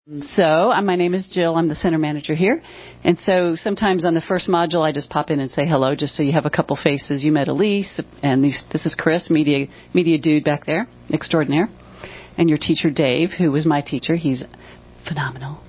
So, my name is Jill. I'm the center manager here. And so sometimes on the first module, I just pop in and say hello, just so you have a couple faces. You met Elise, and this is Chris, media dude back there, extraordinaire. And your teacher, Dave, who was my teacher. He's phenomenal.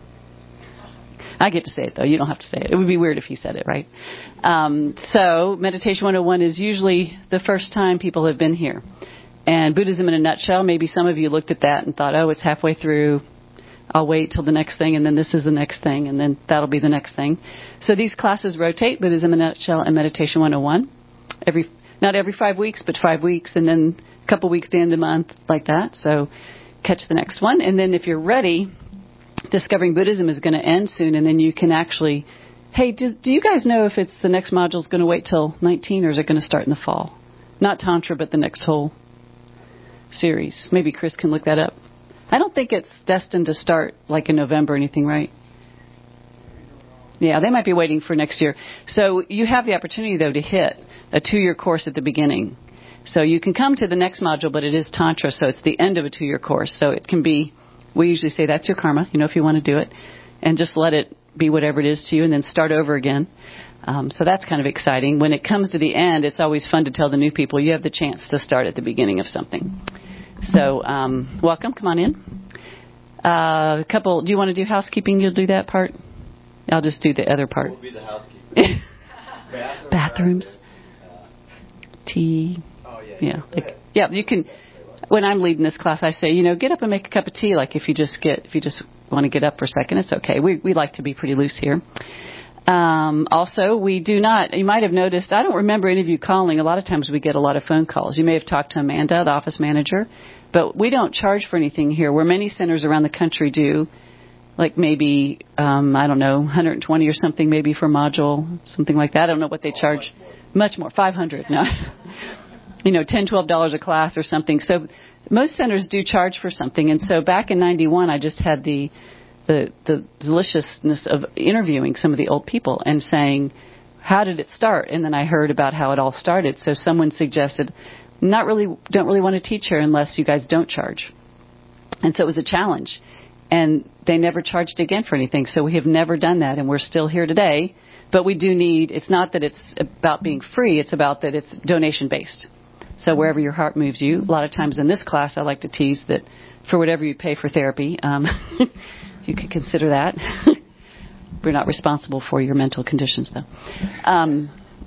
I get to say it, though. You don't have to say it. It would be weird if he said it, right? So Meditation 101 is usually the first time people have been here. And Buddhism in a nutshell, maybe some of you looked at that and thought, oh, it's halfway through. I'll wait till the next thing, and then this is the next thing, and then that'll be the next thing. So these classes rotate, Buddhism in a nutshell and Meditation 101. Not every 5 weeks, but 5 weeks, and then a couple weeks the end of the month, like that. So catch the next one. And then if you're ready, Discovering Buddhism is going to end soon, and then you can actually, hey, do you guys know if it's the next module is going to wait till 19, or is it going to start in the fall? Not Tantra, but the next whole series. Maybe Chris can look that up. I don't think it's destined to start like in November or anything, right? Yeah, they might be waiting for next year. So you have the opportunity, though, to hit a 2-year course at the beginning. So you can come to the next module, but it is Tantra, so it's the end of a 2-year course. So it can be, we usually say that's your karma, if you want to do it, and just let it be whatever it is to you and then start over again. So that's kind of exciting. When it comes to the end, it's always fun to tell the new people you have the chance to start at the beginning of something. So, welcome. Come on in. Do you want to do housekeeping? You'll do that part? I'll just do the other part. What will be the housekeeping? Bathrooms. Tea. Oh, yeah. Yeah, you can. When I'm leading this class, I say, get up and make a cup of tea. Like if you just want to get up for a second, it's okay. We like to be pretty loose here. Also, we do not, you might have noticed, I don't remember any of you calling. A lot of times we get a lot of phone calls. You may have talked to Amanda, the office manager, but we don't charge for anything here, where many centers around the country do, like maybe, I don't know, 120 or something maybe for module, something like that. I don't know what they charge. Much more, 500. No. $10, $12 a class or something. So most centers do charge for something. And so back in 91, I just had the deliciousness of interviewing some of the old people and saying, how did it start? And then I heard about how it all started. So someone suggested, don't really want to teach here unless you guys don't charge. And so it was a challenge. And they never charged again for anything. So we have never done that, and we're still here today. But we do need, it's not that it's about being free, it's about that it's donation-based. So wherever your heart moves you, a lot of times in this class I like to tease that for whatever you pay for therapy, you could consider that. We're not responsible for your mental conditions, though.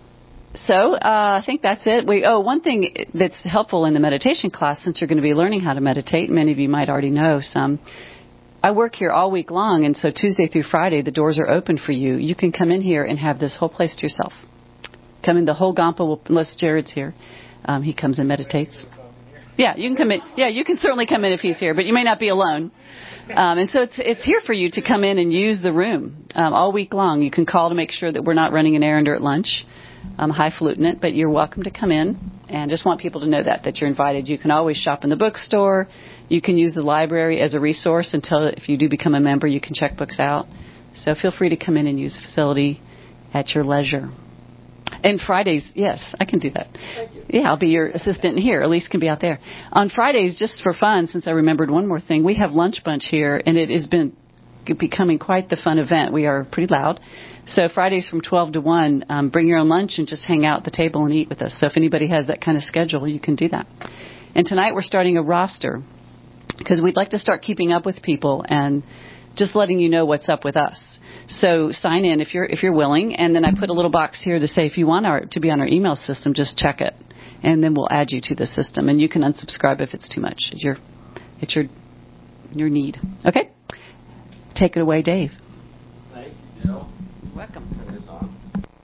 So I think that's it. One thing that's helpful in the meditation class, since you're going to be learning how to meditate, many of you might already know some. I work here all week long, and so Tuesday through Friday, the doors are open for you. You can come in here and have this whole place to yourself. Come in, the whole Gampa, unless Jared's here. He comes and meditates. Yeah, you can come in. Yeah, you can certainly come in if he's here, but you may not be alone. And so it's here for you to come in and use the room all week long. You can call to make sure that we're not running an errand or at lunch. I'm highfalutin it, but you're welcome to come in, and just want people to know that you're invited. You can always shop in the bookstore. You can use the library as a resource until if you do become a member, you can check books out. So feel free to come in and use the facility at your leisure. And Fridays, yes, I can do that. Thank you. Yeah, I'll be your assistant here. Elise can be out there. On Fridays, just for fun, since I remembered one more thing, we have Lunch Bunch here, and it has been becoming quite the fun event. We are pretty loud. So Fridays from 12 to 1, bring your own lunch and just hang out at the table and eat with us. So if anybody has that kind of schedule, you can do that. And tonight we're starting a roster because we'd like to start keeping up with people and just letting you know what's up with us. So sign in if you're willing, and then I put a little box here to say if you want to be on our email system, just check it, and then we'll add you to the system. And you can unsubscribe if it's too much. It's your need. Okay, take it away, Dave. Thank you, Jill. You're welcome. Turn this on.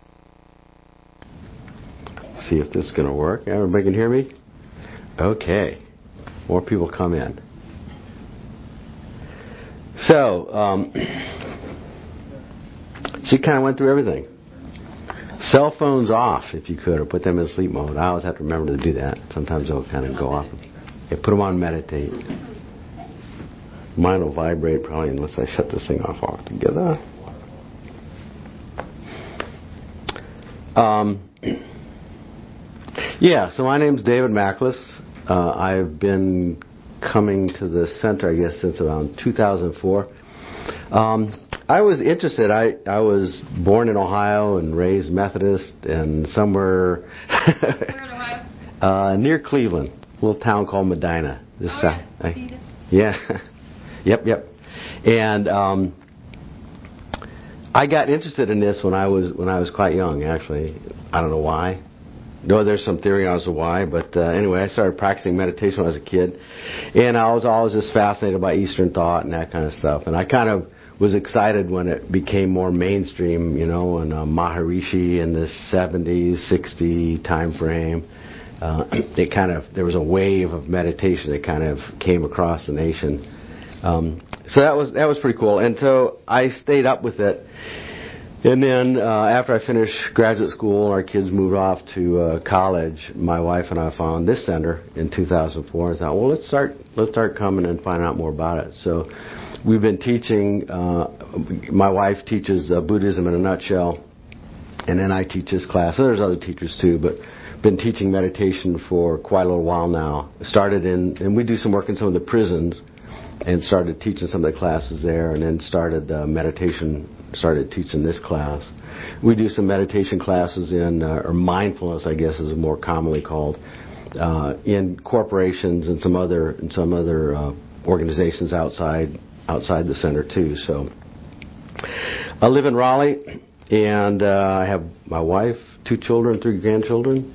See if this is going to work. Everybody can hear me? Okay. More people come in. So, she kind of went through everything. Cell phones off, if you could, or put them in sleep mode. I always have to remember to do that. Sometimes they'll kind of go off. Yeah, put them on meditate. Mine will vibrate probably unless I shut this thing off altogether. So my name's David Macklis. I've been coming to the center, I guess, since around 2004. I was interested. I was born in Ohio and raised Methodist, and somewhere Where in Ohio? Near Cleveland, a little town called Medina. Yeah. Yep. And I got interested in this when I was quite young. Actually, I don't know why. No, there's some theory as to why, but anyway, I started practicing meditation when I was a kid, and I was always just fascinated by Eastern thought and that kind of stuff. And I kind of was excited when it became more mainstream, and Maharishi in the 70s, 60 time frame. There was a wave of meditation that kind of came across the nation. So that was pretty cool, and so I stayed up with it. And then after I finished graduate school and our kids moved off to college, my wife and I found this center in 2004. I thought, well, let's start coming and find out more about it. So we've been teaching. My wife teaches Buddhism in a nutshell, and then I teach this class. And there's other teachers too, but been teaching meditation for quite a little while now. And we do some work in some of the prisons, and started teaching some of the classes there, and then started teaching this class. We do some meditation classes or mindfulness, I guess is more commonly called, in corporations and some other organizations outside the center too. So I live in Raleigh, and I have my wife, 2 children, 3 grandchildren.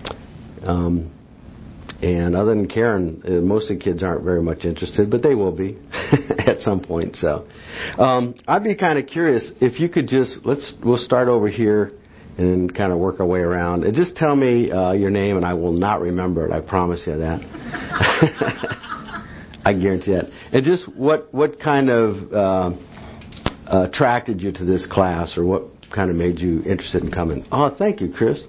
And other than Karen, most of the kids aren't very much interested, but they will be at some point. So I'd be kind of curious if you could we'll start over here and then kind of work our way around. And just tell me your name, and I will not remember it. I promise you that. I guarantee that. And just what kind of attracted you to this class, or what kind of made you interested in coming? Oh, thank you, Chris.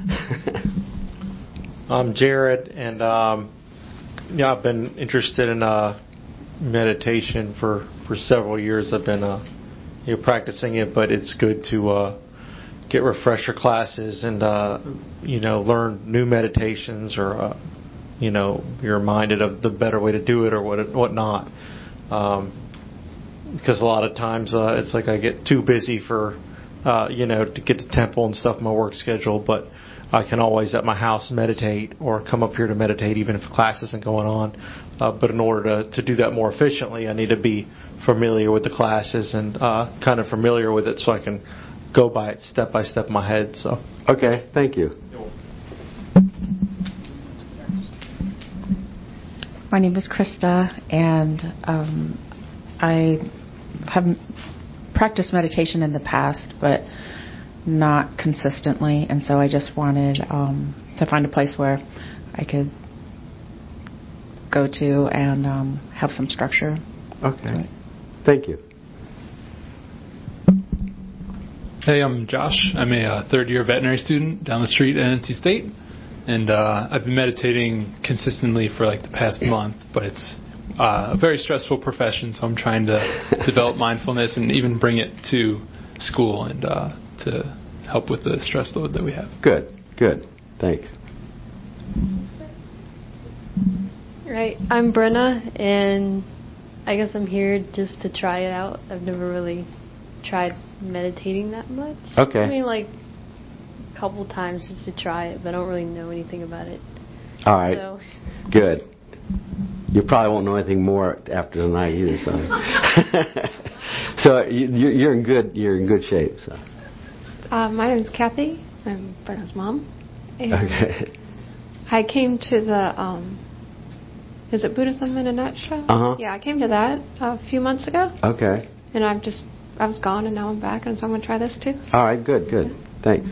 I'm Jared, and I've been interested in meditation for several years. I've been practicing it, but it's good to get refresher classes and learn new meditations, or be reminded of the better way to do it or what not. Because a lot of times it's like I get too busy for to get to temple and stuff, my work schedule, but I can always at my house meditate or come up here to meditate even if class isn't going on. But in order to do that more efficiently, I need to be familiar with the classes and kind of familiar with it so I can go by it step by step in my head. So. Okay, thank you. My name is Krista, and I have practiced meditation in the past, but not consistently, and so I just wanted to find a place where I could go to and have some structure. Okay. Thank you. Hey, I'm Josh. I'm a third-year veterinary student down the street at NC State, and I've been meditating consistently for like the past month, but it's a very stressful profession, so I'm trying to develop mindfulness and even bring it to school and to help with the stress load that we have. Good. Thanks. Right. I'm Brenna, and I guess I'm here just to try it out. I've never really tried meditating that much. Okay. I mean, like a couple times just to try it, but I don't really know anything about it. All right. So. Good. You probably won't know anything more after tonight either. So, so you're in good shape. So. My name is Kathy. I'm Brenna's mom. And okay. I came to the, is it Buddhism in a Nutshell? Uh-huh. Yeah, I came to that a few months ago. Okay. And I was gone, and now I'm back, and so I'm going to try this too. All right, good. Thanks.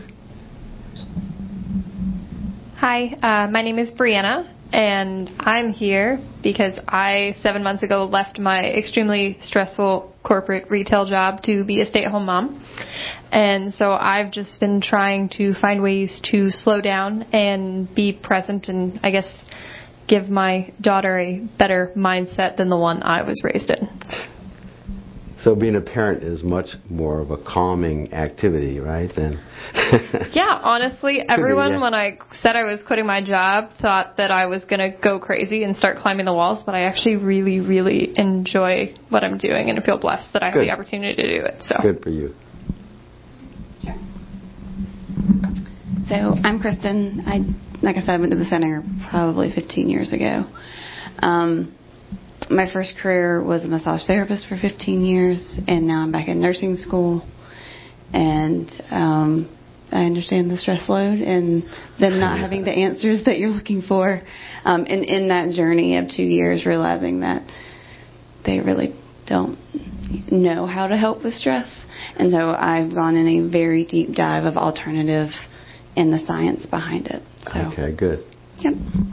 Hi, my name is Brianna, and I'm here because I, 7 months ago, left my extremely stressful corporate retail job to be a stay-at-home mom. And so I've just been trying to find ways to slow down and be present and, I guess, give my daughter a better mindset than the one I was raised in. So being a parent is much more of a calming activity, right? Than yeah, honestly, everyone yeah. when I said I was quitting my job thought that I was going to go crazy and start climbing the walls, but I actually really, really enjoy what I'm doing and I feel blessed that I have the opportunity to do it. So good for you. So I'm Kristen. Like I said, I went to the center probably 15 years ago. My first career was a massage therapist for 15 years, and now I'm back in nursing school. And I understand the stress load and them not having the answers that you're looking for. And in that journey of 2 years, realizing that they really don't know how to help with stress. And so I've gone in a very deep dive of alternative and the science behind it. So. Okay, good. Yep.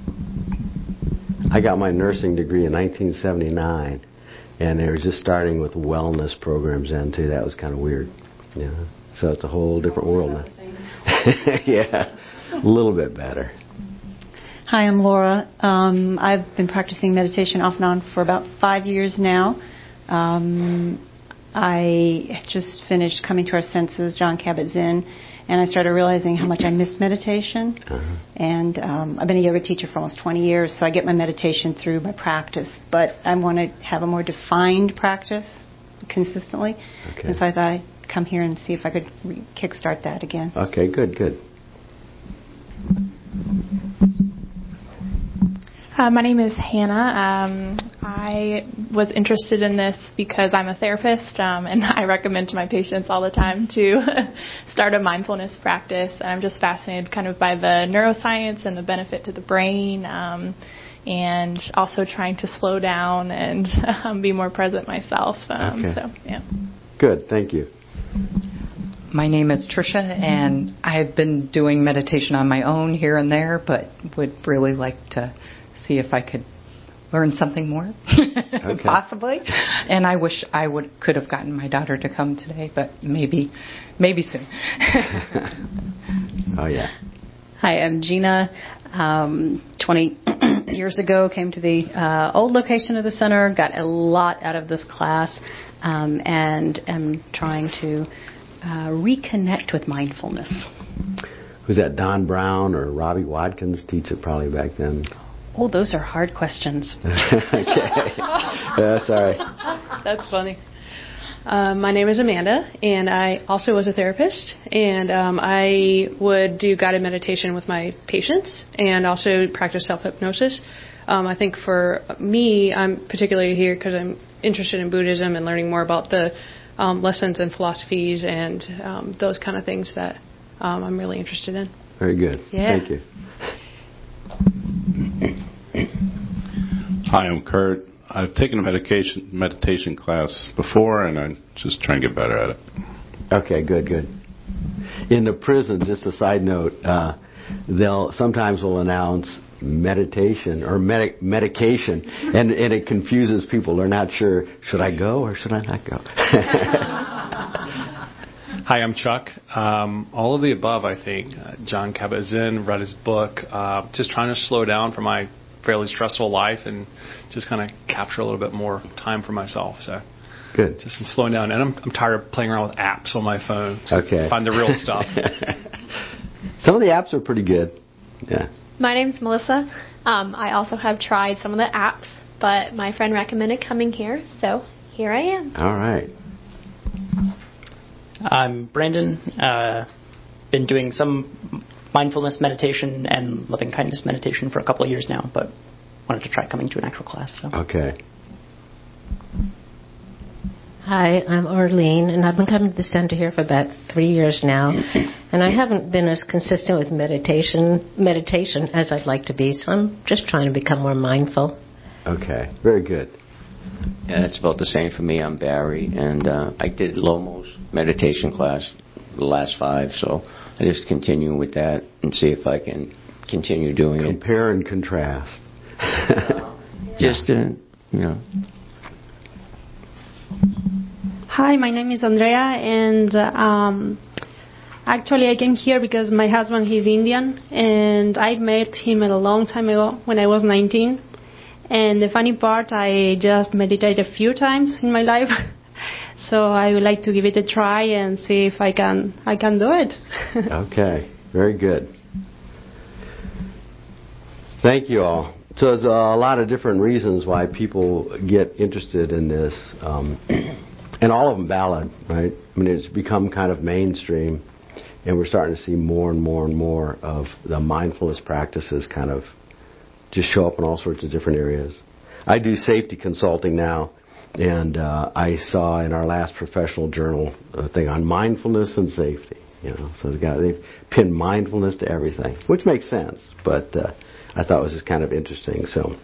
I got my nursing degree in 1979, and they were just starting with wellness programs then too. That was kind of weird. Yeah. So it's a whole different world now. Yeah, a little bit better. Hi, I'm Laura. I've been practicing meditation off and on for about 5 years now. I just finished Coming to Our Senses, Jon Kabat-Zinn, and I started realizing how much I miss meditation. Uh-huh. And I've been a yoga teacher for almost 20 years, so I get my meditation through my practice. But I want to have a more defined practice consistently. Okay. And so I thought I'd come here and see if I could kickstart that again. Okay, good. My name is Hannah. I was interested in this because I'm a therapist, and I recommend to my patients all the time to start a mindfulness practice. And I'm just fascinated kind of by the neuroscience and the benefit to the brain, and also trying to slow down and be more present myself. Okay. So, yeah. Good, thank you. My name is Tricia, and I've been doing meditation on my own here and there, but would really like to see if I could learn something more, okay. Possibly. And I wish I could have gotten my daughter to come today, but maybe soon. Oh, yeah. Hi, I'm Gina. 20 years ago, came to the old location of the center, got a lot out of this class, and am trying to reconnect with mindfulness. Was that Don Brown or Robbie Watkins teach it probably back then? Oh, those are hard questions. Okay. Yeah, sorry. That's funny. My name is Amanda, and I also was a therapist, and I would do guided meditation with my patients and also practice self-hypnosis. I think for me, I'm particularly here because I'm interested in Buddhism and learning more about the lessons and philosophies and those kind of things that I'm really interested in. Very good. Yeah. Thank you. Hi, I'm Kurt. I've taken a meditation class before, and I'm just trying to get better at it. Okay, good. In the prison, just a side note, they'll sometimes will announce meditation or medication, and it confuses people. They're not sure, should I go or should I not go? Hi, I'm Chuck. All of the above, I think. Jon Kabat-Zinn, read his book. Just trying to slow down from my fairly stressful life and just kind of capture a little bit more time for myself. So good. Just I'm slowing down, and I'm tired of playing around with apps on my phone. So okay. Find the real stuff. Some of the apps are pretty good. Yeah. My name's Melissa. I also have tried some of the apps, but my friend recommended coming here, so here I am. All right. I'm Brandon. Been doing some mindfulness meditation and loving kindness meditation for a couple of years now, but wanted to try coming to an actual class. So. Okay. Hi, I'm Arlene, and I've been coming to the center here for about 3 years now, and I haven't been as consistent with meditation as I'd like to be, so I'm just trying to become more mindful. Okay, very good. Yeah, it's about the same for me. I'm Barry, and I did Lomo's meditation class the last 5, so I just continue with that and see if I can continue doing it. Compare and contrast. Just, Hi, my name is Andrea, and actually I came here because my husband, he's Indian, and I met him a long time ago when I was 19. And the funny part, I just meditated a few times in my life. so I would like to give it a try and see if I can do it. Okay, very good. Thank you all. So there's a lot of different reasons why people get interested in this, and all of them valid, right? I mean, it's become kind of mainstream, and we're starting to see more and more and more of the mindfulness practices kind of just show up in all sorts of different areas. I do safety consulting now, and I saw in our last professional journal a thing on mindfulness and safety. So they've pinned mindfulness to everything, which makes sense, but I thought it was just kind of interesting. So,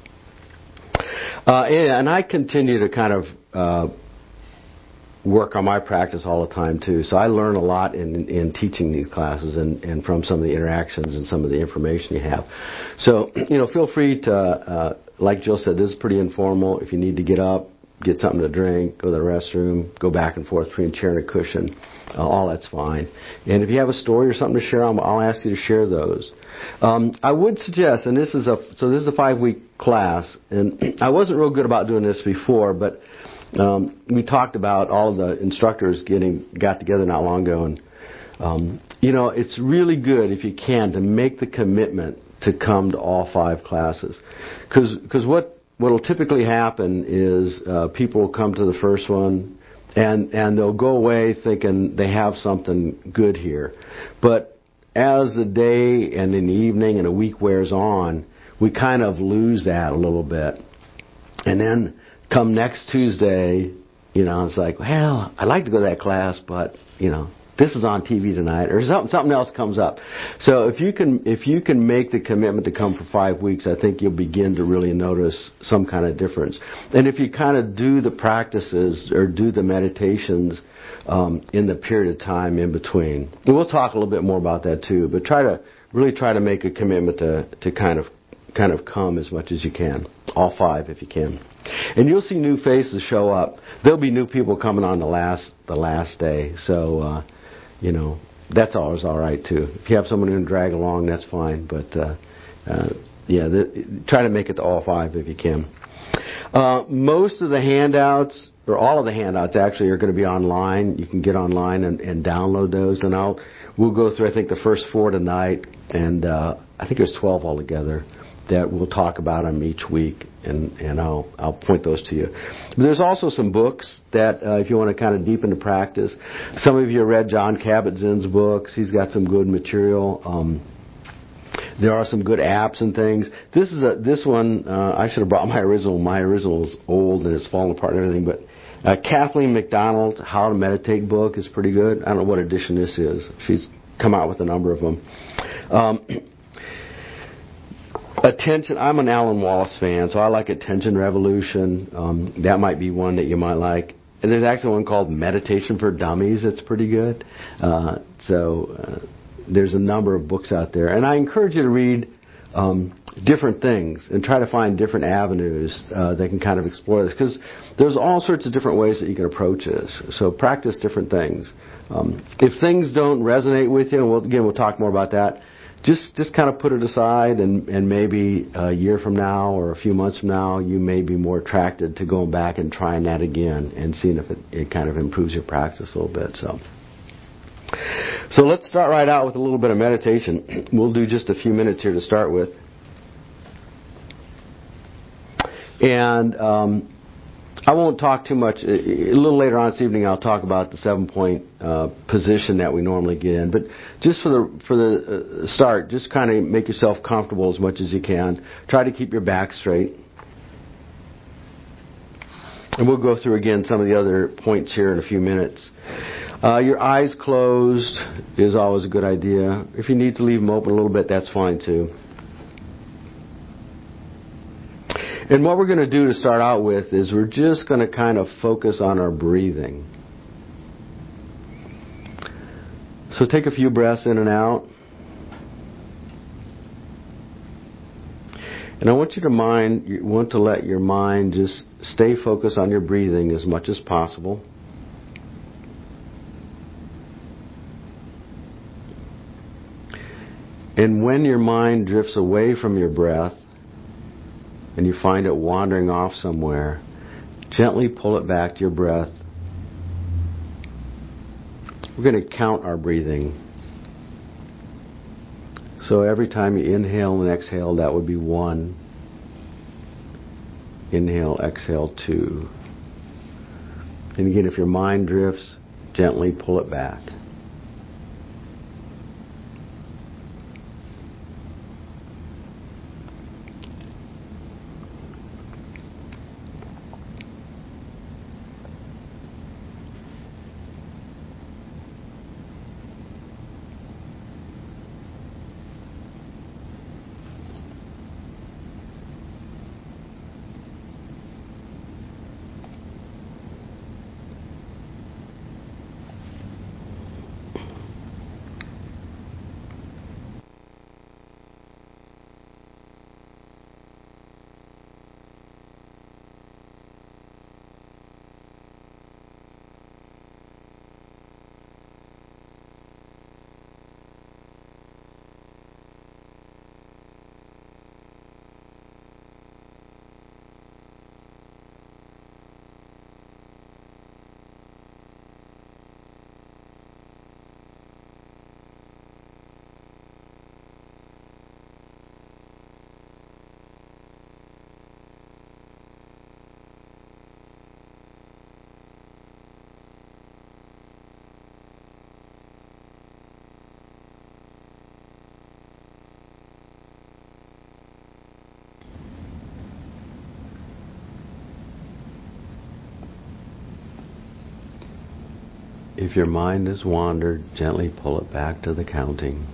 and I continue to kind of work on my practice all the time too. So I learn a lot in teaching these classes and from some of the interactions and some of the information you have. So, feel free to, like Jill said, this is pretty informal. If you need to get up, get something to drink, go to the restroom, go back and forth between a chair and a cushion, all that's fine. And if you have a story or something to share, I'll ask you to share those. I would suggest, and this is a 5-week class, and I wasn't real good about doing this before, but we talked about all of the instructors got together not long ago, and it's really good if you can to make the commitment to come to all 5 classes, because what will typically happen is people will come to the first one and they'll go away thinking they have something good here, but as the day and in the evening and a week wears on, we kind of lose that a little bit, and then come next Tuesday, it's like, well, I'd like to go to that class, but, this is on TV tonight, or something else comes up. So if you can make the commitment to come for 5 weeks, I think you'll begin to really notice some kind of difference. And if you kind of do the practices or do the meditations in the period of time in between, and we'll talk a little bit more about that too, but try to make a commitment to kind of come as much as you can, all 5 if you can. And you'll see new faces show up. There'll be new people coming on the last day. So, that's always all right too. If you have someone who can drag along, that's fine. But try to make it to all 5 if you can. Most of the handouts, or all of the handouts actually, are going to be online. You can get online and download those. And we'll go through, I think, the first 4 tonight, and I think there's 12 altogether that we'll talk about them each week, and I'll point those to you. But there's also some books that if you want to kind of deepen the practice. Some of you have read Jon Kabat-Zinn's books. He's got some good material. There are some good apps and things. This one I should have brought my original. My original is old and it's fallen apart and everything. But Kathleen McDonald's How to Meditate book is pretty good. I don't know what edition this is. She's come out with a number of them. Attention. I'm an Alan Wallace fan, so I like Attention Revolution. That might be one that you might like. And there's actually one called Meditation for Dummies that's pretty good. There's a number of books out there. And I encourage you to read different things and try to find different avenues that can kind of explore this. Because there's all sorts of different ways that you can approach this. So practice different things. If things don't resonate with you, and we'll talk more about that, just kind of put it aside, and maybe a year from now or a few months from now, you may be more attracted to going back and trying that again and seeing if it kind of improves your practice a little bit. So let's start right out with a little bit of meditation. We'll do just a few minutes here to start with. And I won't talk too much. A little later on this evening, I'll talk about the 7-point position that we normally get in. But just for the start, just kind of make yourself comfortable as much as you can. Try to keep your back straight. And we'll go through again some of the other points here in a few minutes. Your eyes closed is always a good idea. If you need to leave them open a little bit, that's fine too. And what we're going to do to start out with is we're just going to kind of focus on our breathing. So take a few breaths in and out. And I want to let your mind just stay focused on your breathing as much as possible. And when your mind drifts away from your breath, and you find it wandering off somewhere, gently pull it back to your breath we're going to count our breathing. So every time you inhale and exhale, that would be 1. Inhale, exhale, 2. And again, if your mind drifts, gently pull it back. If your mind has wandered, gently pull it back to the counting.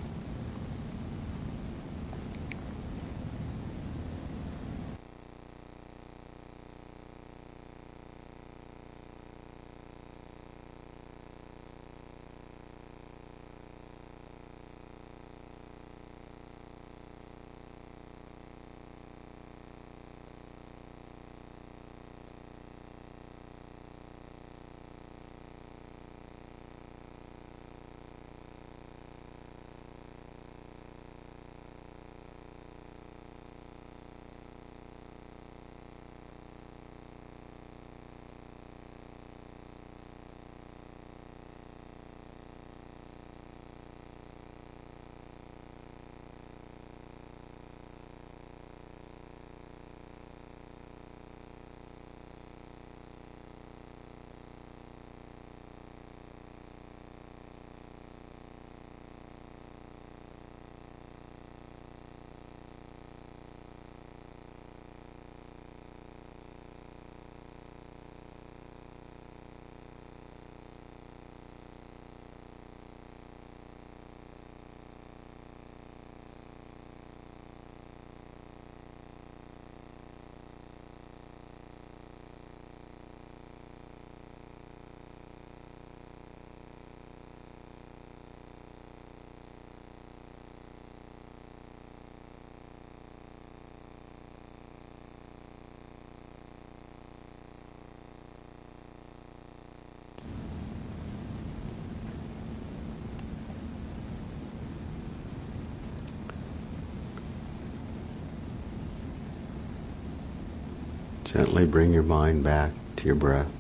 Gently bring your mind back to your breath.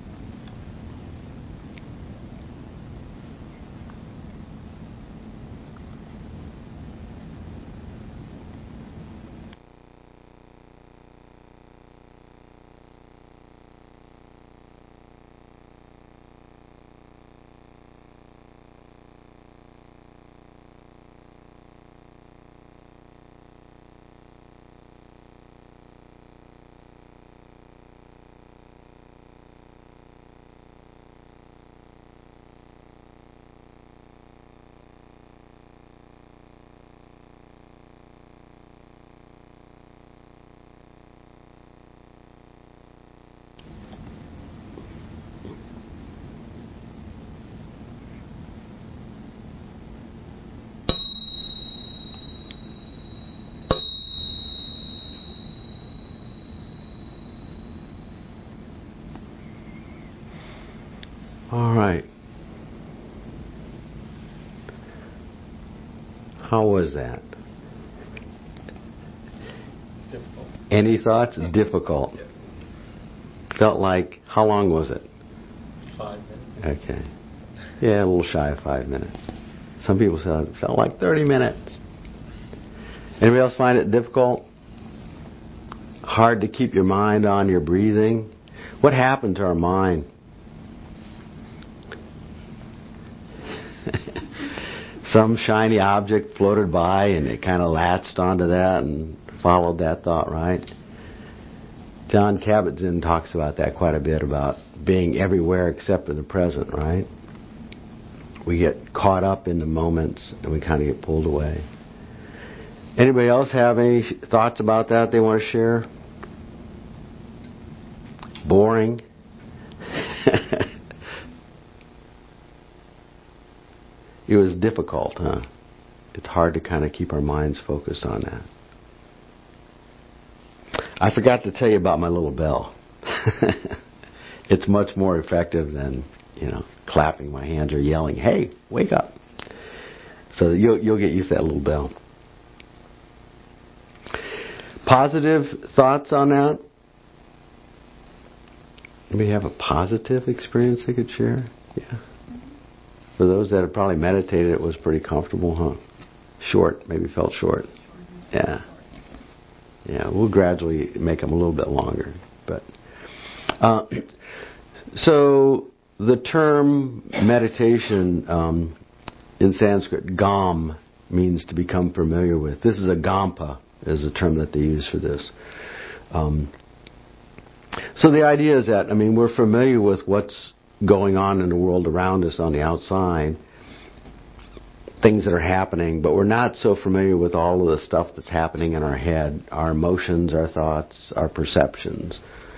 All right. How was that? Difficult. Any thoughts? Difficult. Felt like, how long was it? 5 minutes. Okay. Yeah, a little shy of 5 minutes. Some people said it felt like 30 minutes. Anybody else find it difficult? Hard to keep your mind on your breathing? What happened to our mind? Some shiny object floated by and it kind of latched onto that and followed that thought, right? John Kabat-Zinn talks about that quite a bit, about being everywhere except in the present, right? We get caught up in the moments and we kind of get pulled away. Anybody else have any thoughts about that they want to share? Boring? It was difficult, huh? It's hard to kind of keep our minds focused on that. I forgot to tell you about my little bell. It's much more effective than, clapping my hands or yelling, "Hey, wake up!" So you'll get used to that little bell. Positive thoughts on that? Anybody have a positive experience they could share? Yeah. For those that have probably meditated, it was pretty comfortable, huh? Short, maybe felt short. Yeah. Yeah, we'll gradually make them a little bit longer. But so the term meditation in Sanskrit, gam, means to become familiar with. This is a gampa, is the term that they use for this. So the idea is that, we're familiar with what's going on in the world around us on the outside, things that are happening, but we're not so familiar with all of the stuff that's happening in our head, our emotions, our thoughts, our perceptions.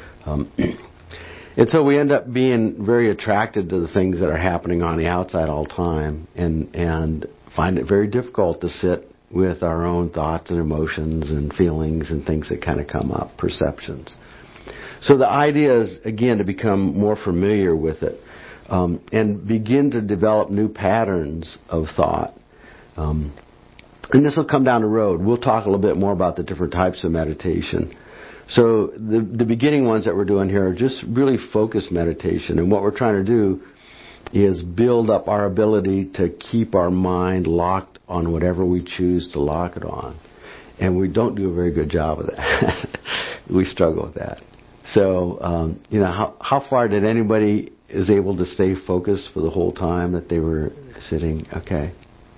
And so we end up being very attracted to the things that are happening on the outside all the time and find it very difficult to sit with our own thoughts and emotions and feelings and things that kind of come up, perceptions. So the idea is, again, to become more familiar with it and begin to develop new patterns of thought. And this will come down the road. We'll talk a little bit more about the different types of meditation. So the beginning ones that we're doing here are just really focused meditation. And what we're trying to do is build up our ability to keep our mind locked on whatever we choose to lock it on. And we don't do a very good job of that. We struggle with that. So, how far did anybody is able to stay focused for the whole time that they were sitting? Okay.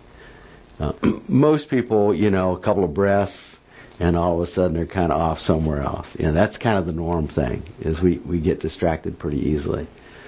Most people, a couple of breaths, and all of a sudden they're kind of off somewhere else. That's kind of the norm thing, is we get distracted pretty easily.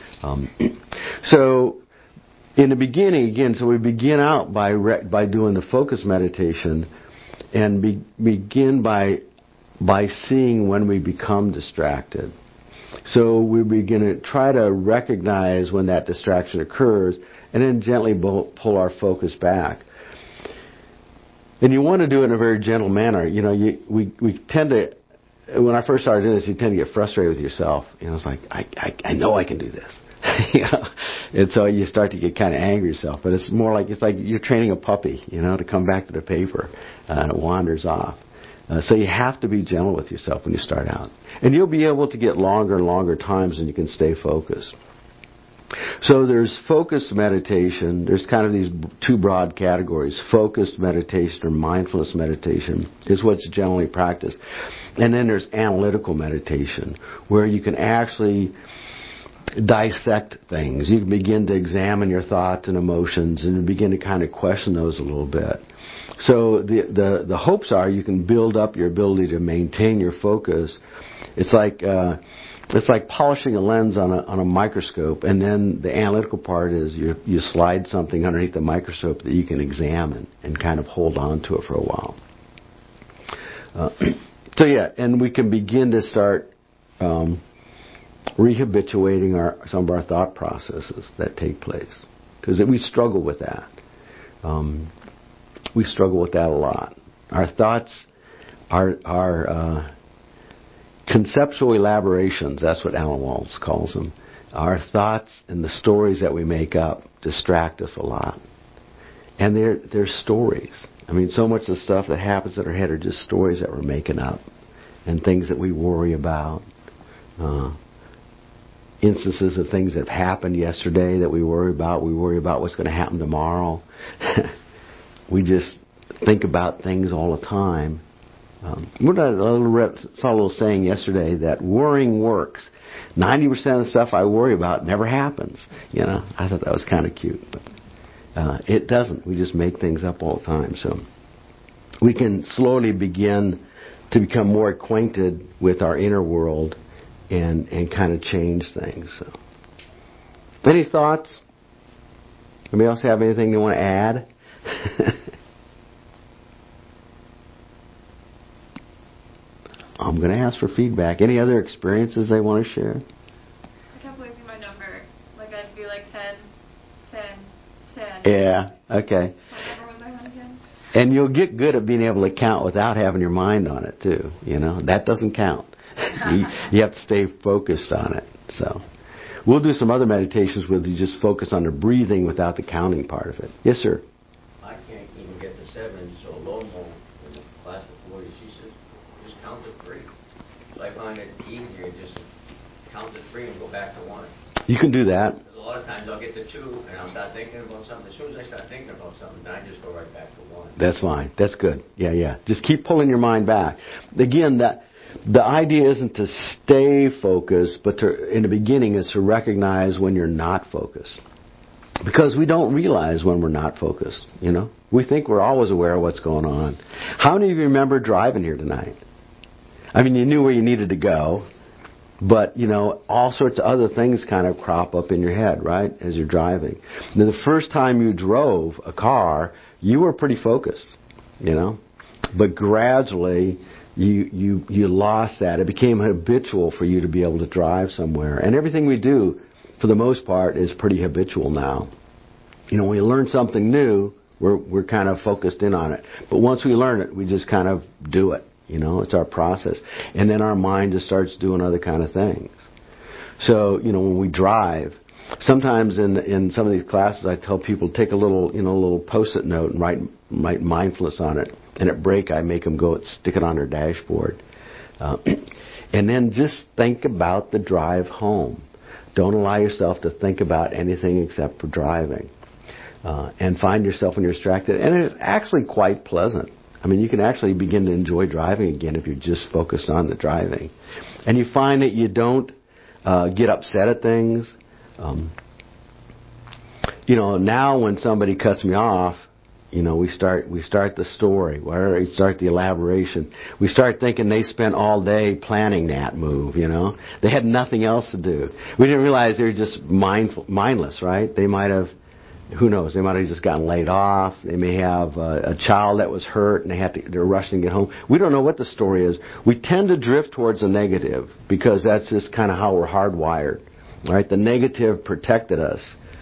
So, in the beginning, again, so we begin out by doing the focus meditation, and begin by seeing when we become distracted. So we begin to try to recognize when that distraction occurs and then gently pull our focus back. And you want to do it in a very gentle manner. We tend to, when I first started doing this, you tend to get frustrated with yourself. It's like, I know I can do this. And so you start to get kind of angry at yourself. But it's like you're training a puppy, to come back to the paper, and it wanders off. So you have to be gentle with yourself when you start out. And you'll be able to get longer and longer times and you can stay focused. So there's focused meditation. There's kind of these two broad categories. Focused meditation or mindfulness meditation is what's generally practiced. And then there's analytical meditation, where you can actually dissect things. You can begin to examine your thoughts and emotions and begin to kind of question those a little bit. So the hopes are you can build up your ability to maintain your focus. It's like polishing a lens on a microscope, and then the analytical part is you slide something underneath the microscope that you can examine and kind of hold on to it for a while. And we can begin to start rehabituating some of our thought processes that take place, because we struggle with that. We struggle with that a lot. Our thoughts are conceptual elaborations. That's what Alan Walsh calls them. Our thoughts and the stories that we make up distract us a lot. And they're stories. So much of the stuff that happens in our head are just stories that we're making up and things that we worry about. instances of things that have happened yesterday that we worry about. We worry about what's going to happen tomorrow. We just think about things all the time. Saw a little saying yesterday that worrying works. 90% of the stuff I worry about never happens. I thought that was kind of cute, but it doesn't. We just make things up all the time. So we can slowly begin to become more acquainted with our inner world and kind of change things. So, any thoughts? Anybody else have anything they want to add? I'm going to ask for feedback. Any other experiences they want to share? I kept losing my number. I'd be 10. Yeah, okay. What number was I on again? And you'll get good at being able to count without having your mind on it, too. That doesn't count. You have to stay focused on it. So we'll do some other meditations where you just focus on the breathing without the counting part of it. Yes, sir? I can't even get to 7, so Lomo, in the class before, she says, just count to 3. So I find it easier just count to 3 and go back to 1. You can do that. Because a lot of times I'll get to 2 and I'll start thinking about something. As soon as I start thinking about something, then I just go right back to 1. That's fine. That's good. Yeah. Just keep pulling your mind back. Again, the idea isn't to stay focused, but in the beginning is to recognize when you're not focused. Because we don't realize when we're not focused, We think we're always aware of what's going on. How many of you remember driving here tonight? I mean, you knew where you needed to go, but, all sorts of other things kind of crop up in your head, right, as you're driving. Now, the first time you drove a car, you were pretty focused, But gradually, you lost that. It became habitual for you to be able to drive somewhere. And everything we do, for the most part, is pretty habitual now. When we learn something new, we're kind of focused in on it. But once we learn it, we just kind of do it. It's our process. And then our mind just starts doing other kind of things. So, when we drive, sometimes in some of these classes, I tell people take a little Post-it note and write mindfulness on it. And at break, I make them go stick it on their dashboard. And then just think about the drive home. Don't allow yourself to think about anything except for driving. And find yourself when you're distracted. And it's actually quite pleasant. I mean, you can actually begin to enjoy driving again if you're just focused on the driving. And you find that you don't get upset at things. Now when somebody cuts me off, we start the story, where we start the elaboration. We start thinking they spent all day planning that move, They had nothing else to do. We didn't realize they were just mindless, right? They might have, who knows, they might have just gotten laid off. They may have a child that was hurt and they're rushing to get home. We don't know what the story is. We tend to drift towards the negative because that's just kind of how we're hardwired, right? The negative protected us.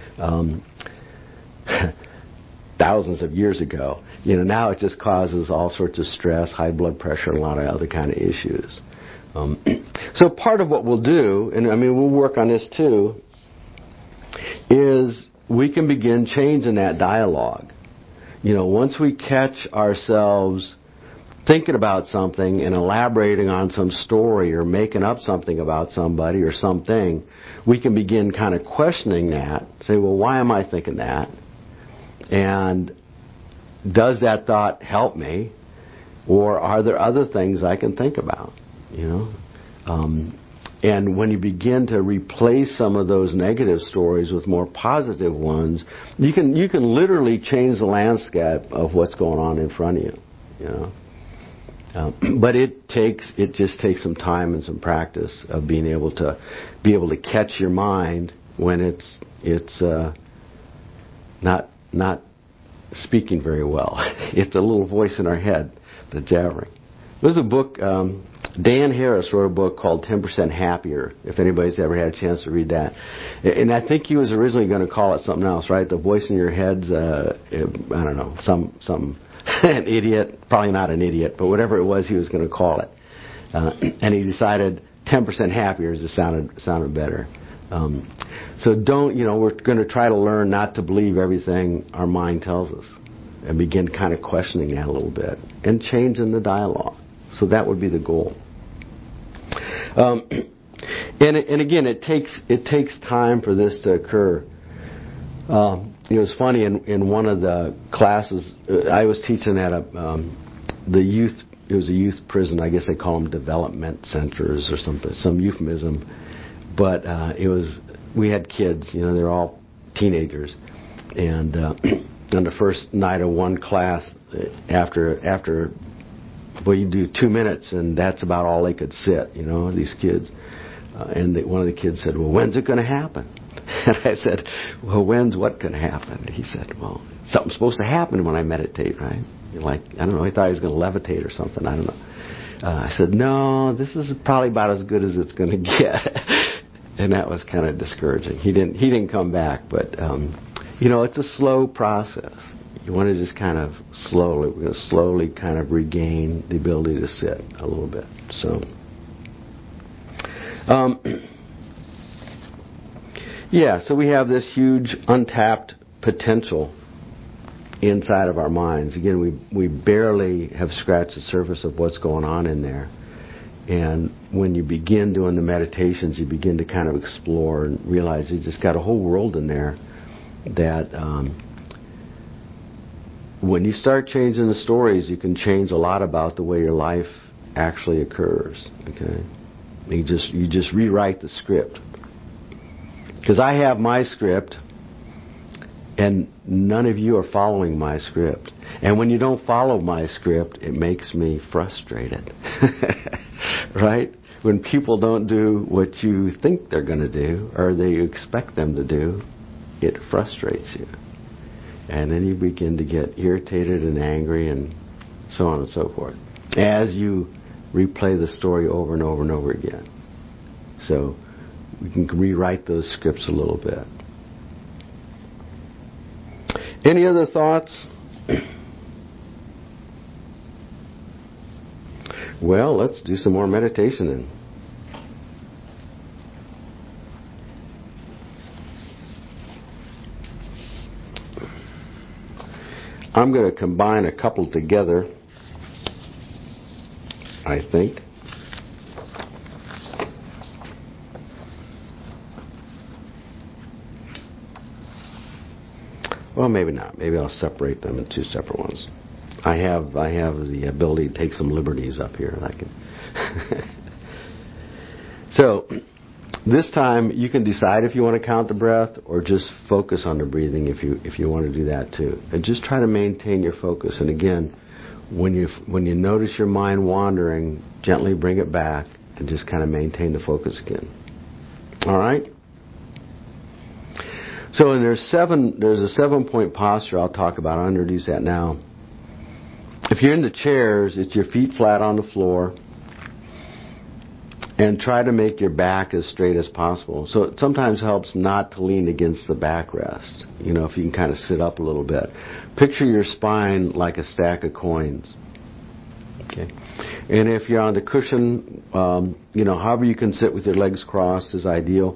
Thousands of years ago. Now it just causes all sorts of stress, high blood pressure, and a lot of other kind of issues. So part of what we'll do, and we'll work on this too, is we can begin changing that dialogue. Once we catch ourselves thinking about something and elaborating on some story or making up something about somebody or something, we can begin kind of questioning that. Say, well, why am I thinking that? And does that thought help me? Or are there other things I can think about? And when you begin to replace some of those negative stories with more positive ones, you can literally change the landscape of what's going on in front of you. But it just takes some time and some practice of being able to catch your mind when it's not speaking very well. It's a little voice in our head that's jabbering. There's a book, Dan Harris wrote a book called 10% Happier, if anybody's ever had a chance to read that. And I think he was originally going to call it something else, right? The voice in your head's, I don't know, some an idiot, probably not an idiot, but whatever it was he was going to call it. And he decided 10% Happier just sounded better. So we're going to try to learn not to believe everything our mind tells us and begin kind of questioning that a little bit and changing the dialogue. So that would be the goal. And again, it takes time for this to occur. It was funny in one of the classes I was teaching at the youth. It was a youth prison. I guess they call them development centers or something, some euphemism. But we had kids. They're all teenagers, and on the first night of one class, after you do 2 minutes, and that's about all they could sit. These kids. And one of the kids said, "Well, when's it going to happen?" And I said, "Well, when's what going to happen?" He said, "Well, something's supposed to happen when I meditate, right? Like, I don't know, he thought he was going to levitate or something. I don't know." I said, "No, this is probably about as good as it's going to get." And that was kind of discouraging. He didn't come back, but it's a slow process. You want to just kind of slowly kind of regain the ability to sit a little bit. So. So we have this huge untapped potential inside of our minds. Again, we barely have scratched the surface of what's going on in there. And when you begin doing the meditations, you begin to kind of explore and realize you just got a whole world in there that when you start changing the stories, you can change a lot about the way your life actually occurs. Okay. You just rewrite the script. Because I have my script, and none of you are following my script. And when you don't follow my script, it makes me frustrated. Right? When people don't do what you think they're going to do, or they expect them to do, it frustrates you. And then you begin to get irritated and angry and so on and so forth. As you replay the story over and over and over again. So we can rewrite those scripts a little bit. Any other thoughts? Well, let's do some more meditation then. I'm going to combine a couple together, I think. Well, maybe not. Maybe I'll separate them in two separate ones. I have the ability to take some liberties up here. I can. So, this time you can decide if you want to count the breath or just focus on the breathing if you want to do that too. And just try to maintain your focus. And again, when you notice your mind wandering, gently bring it back and just kind of maintain the focus again. All right? So there's a 7-point posture I'll talk about. I'll introduce that now. If you're in the chairs, it's your feet flat on the floor. And try to make your back as straight as possible. So it sometimes helps not to lean against the backrest. If you can kind of sit up a little bit. Picture your spine like a stack of coins. Okay. And if you're on the cushion, however you can sit with your legs crossed is ideal.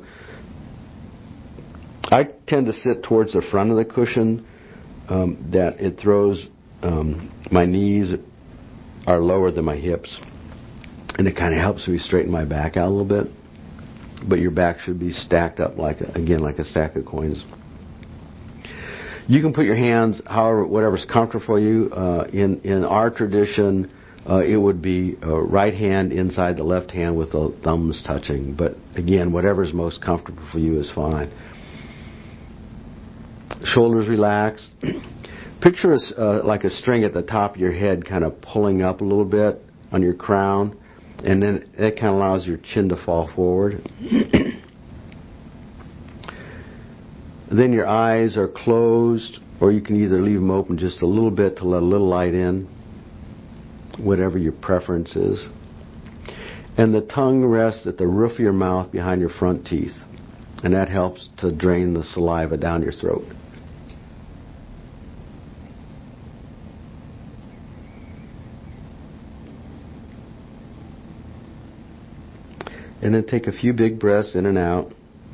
I tend to sit towards the front of the cushion, that it throws, my knees are lower than my hips. And it kind of helps me straighten my back out a little bit. But your back should be stacked up like a stack of coins. You can put your hands, whatever's comfortable for you. In our tradition, it would be right hand inside the left hand with the thumbs touching. But again, whatever's most comfortable for you is fine. Shoulders relaxed. Picture like a string at the top of your head kind of pulling up a little bit on your crown. And then that kind of allows your chin to fall forward. Then your eyes are closed, or you can either leave them open just a little bit to let a little light in, whatever your preference is. And the tongue rests at the roof of your mouth behind your front teeth. And that helps to drain the saliva down your throat. And then take a few big breaths in and out.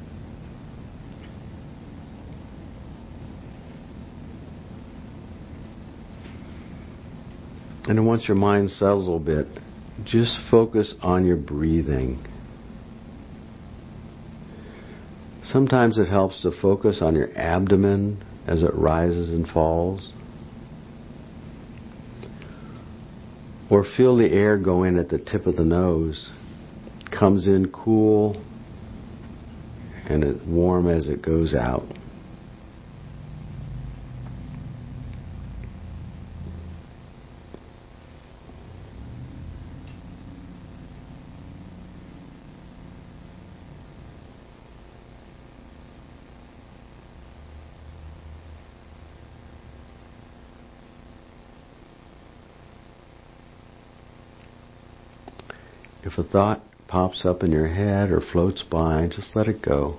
And then once your mind settles a little bit, just focus on your breathing. Sometimes it helps to focus on your abdomen as it rises and falls. Or feel the air go in at the tip of the nose. Comes in cool and it's warm as it goes out. If a thought pops up in your head or floats by, just let it go.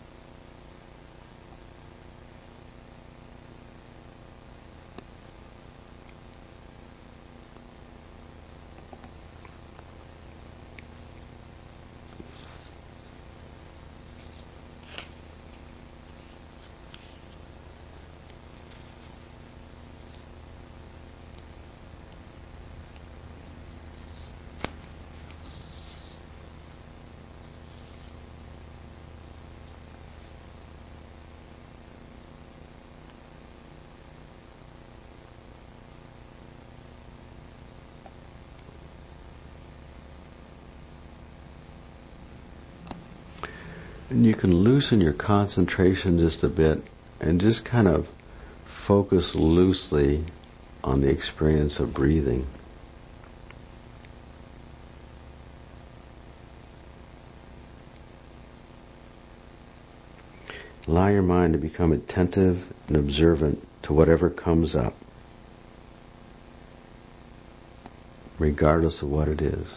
And you can loosen your concentration just a bit and just kind of focus loosely on the experience of breathing. Allow your mind to become attentive and observant to whatever comes up, regardless of what it is.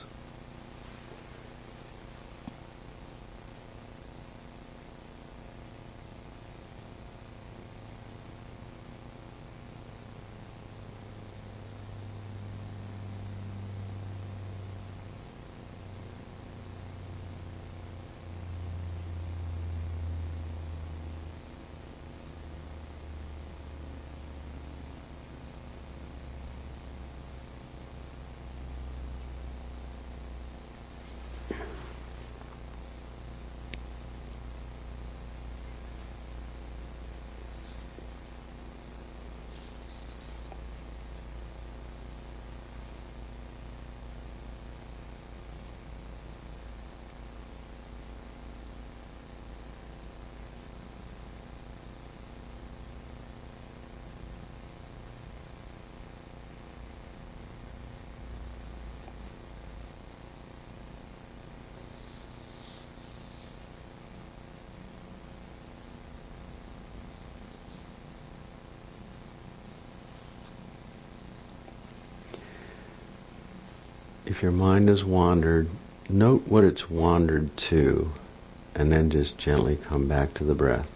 If your mind has wandered, note what it's wandered to, and then just gently come back to the breath.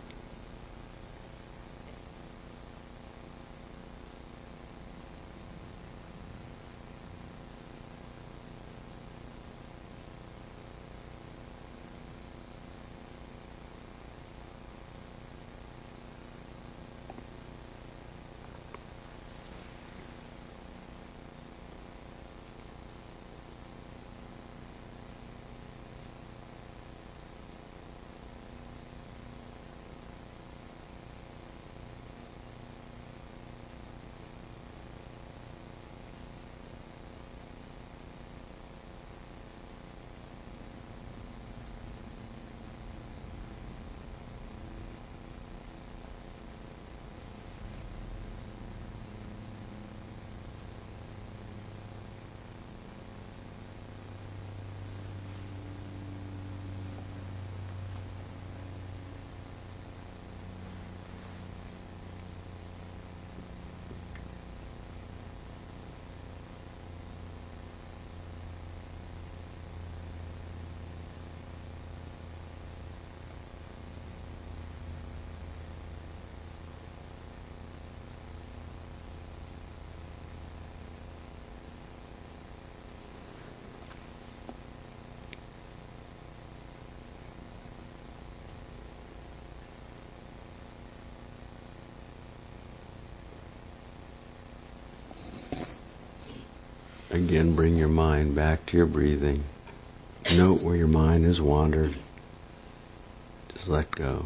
Again, bring your mind back to your breathing. Note where your mind has wandered. Just let go.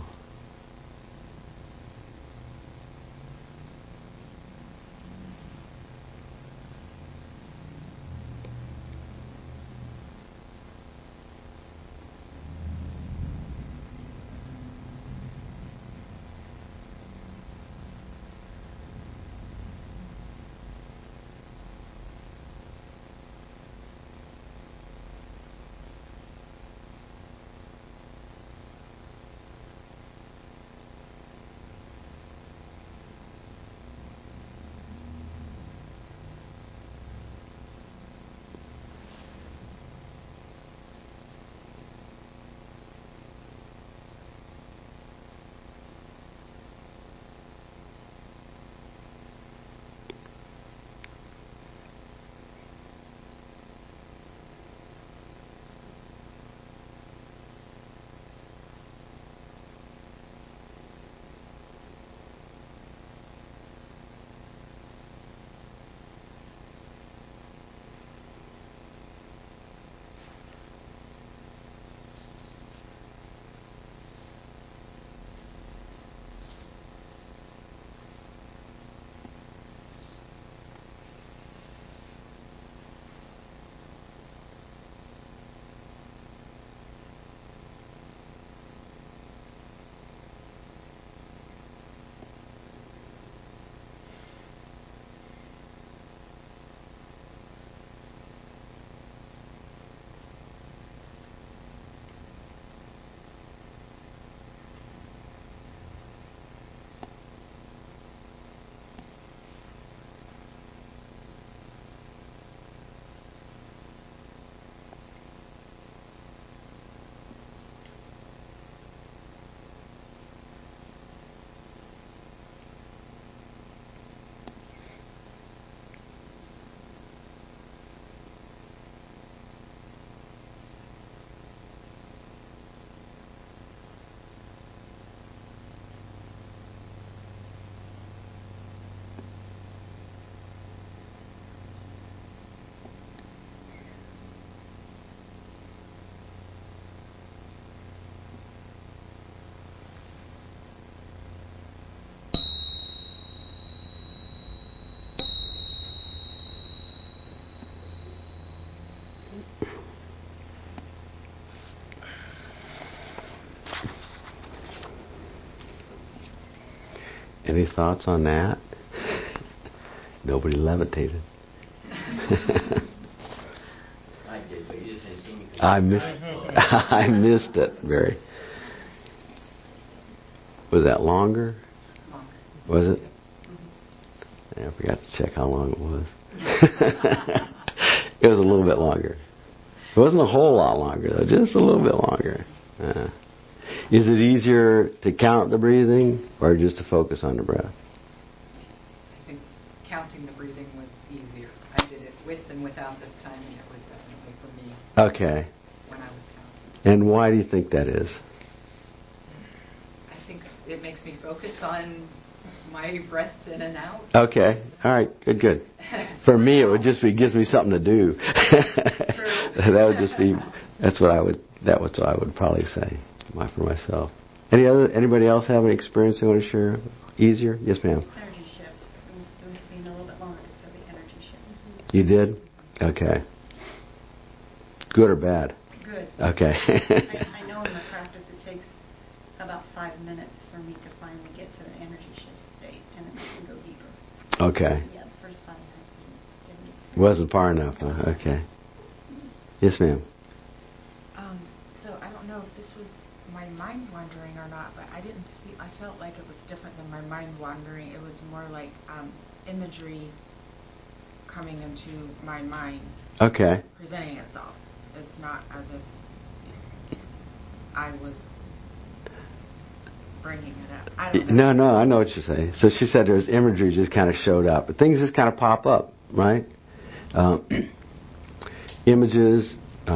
Any thoughts on that? Nobody levitated. I did, but you just didn't see me. I missed it, Barry. Was that longer? Was it? Yeah, I forgot to check how long it was. It was a little bit longer. It wasn't a whole lot longer, though. Just a little bit longer. Is it easier to count the breathing or just to focus on the breath? I think counting the breathing was easier. I did it with and without this time, and it was definitely for me. Okay. When I was counting. And why do you think that is? I think it makes me focus on my breaths in and out. Okay. All right. Good. For me, it would just be gives me something to do. That would just be. That was what I would probably say. For myself. Anybody else have any experience they want to share? Easier? Yes, ma'am. Energy shift. It was being a little bit longer for the energy shift. You did? Okay. Good or bad? Good. Okay. I know in my practice it takes about 5 minutes for me to finally get to the energy shift state, and then I can go deeper. Okay. Yeah, the first 5 minutes wasn't far enough, huh? Okay. Yes, ma'am. So I don't know if this was my mind wandering or not, but I felt like it was different than my mind wandering. It was more like imagery coming into my mind. Okay. Presenting itself. It's not as if I was bringing it up. I don't know. No, I know what you're saying. So she said there's imagery just kind of showed up. But things just kind of pop up, right? Images,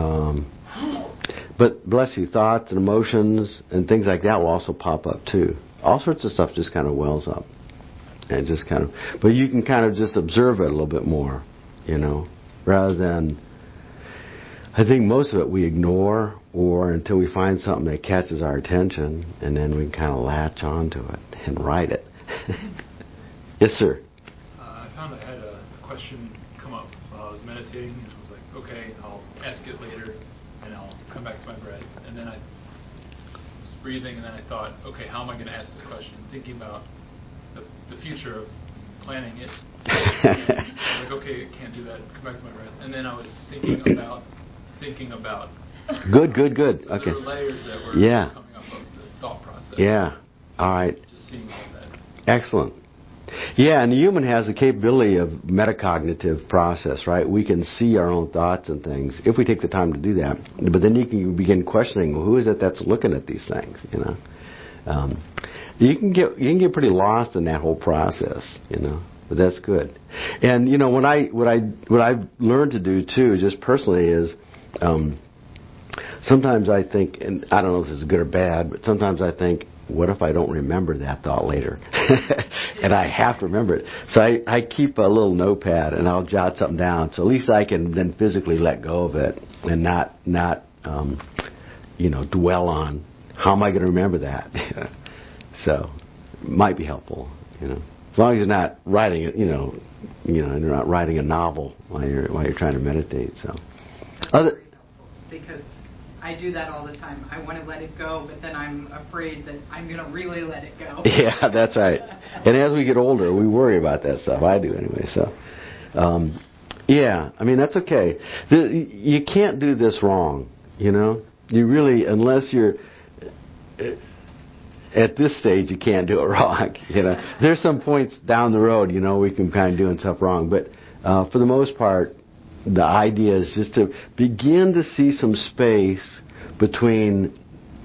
but bless you, thoughts and emotions and things like that will also pop up too. All sorts of stuff just kind of wells up. And just kind of, but you can kind of just observe it a little bit more, rather than, I think most of it we ignore or until we find something that catches our attention, and then we can kind of latch onto it and write it. Yes, sir. I found I had a question come up while I was meditating, and I was like, okay, I'll ask it later, and I'll come back to my breath. And then I was breathing, and then I thought, okay, how am I going to ask this question? Thinking about the future of planning it. I was like, okay, I can't do that. Come back to my breath. And then I was thinking about. Good. So Okay. there were layers that were coming up of the thought process. Yeah. All right. Just seeing all that. Excellent. Yeah, and the human has the capability of metacognitive process, right? We can see our own thoughts and things if we take the time to do that. But then you can begin questioning, well, who is it that's looking at these things? You know, you can get pretty lost in that whole process. You know, but that's good. And you know, what I've learned to do too, just personally, is sometimes I think, and I don't know if this is good or bad, but sometimes I think, what if I don't remember that thought later? And I have to remember it. So I keep a little notepad and I'll jot something down. So at least I can then physically let go of it and not dwell on how am I going to remember that. So it might be helpful, you know. As long as you're not writing it, you're not writing a novel while you're trying to meditate. So because I do that all the time. I want to let it go, but then I'm afraid that I'm going to really let it go. Yeah, that's right. And as we get older, we worry about that stuff. I do anyway. So, yeah, I mean, that's okay. You can't do this wrong, you know. You really, unless you're at this stage, you can't do it wrong. You know, there's some points down the road, you know, we can kind of doing stuff wrong, but for the most part, the idea is just to begin to see some space between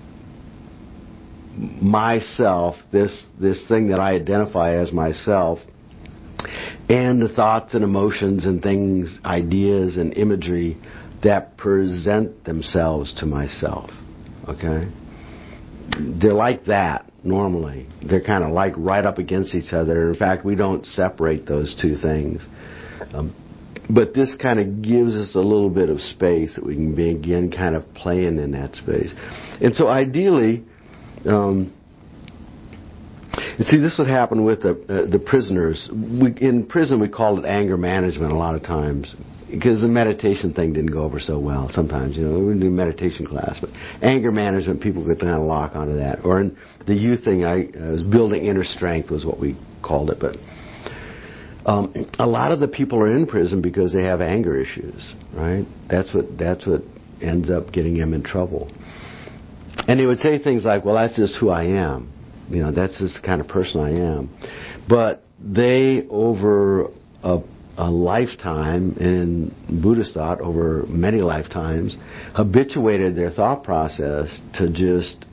myself, this thing that I identify as myself, and the thoughts and emotions and things, ideas and imagery that present themselves to myself. Okay? They're like that normally. They're kind of like right up against each other. In fact, we don't separate those two things. But this kind of gives us a little bit of space that we can begin kind of playing in that space. And so ideally, and see, this would happen with the prisoners. In prison, we call it anger management a lot of times because the meditation thing didn't go over so well sometimes. You know, we do meditation class, but anger management, people could kind of lock onto that. Or in the youth thing, I was building inner strength was what we called it, but a lot of the people are in prison because they have anger issues, right? That's what ends up getting them in trouble. And they would say things like, well, that's just who I am. You know, that's just the kind of person I am. But they, over a lifetime, in Buddhist thought, over many lifetimes, habituated their thought process to just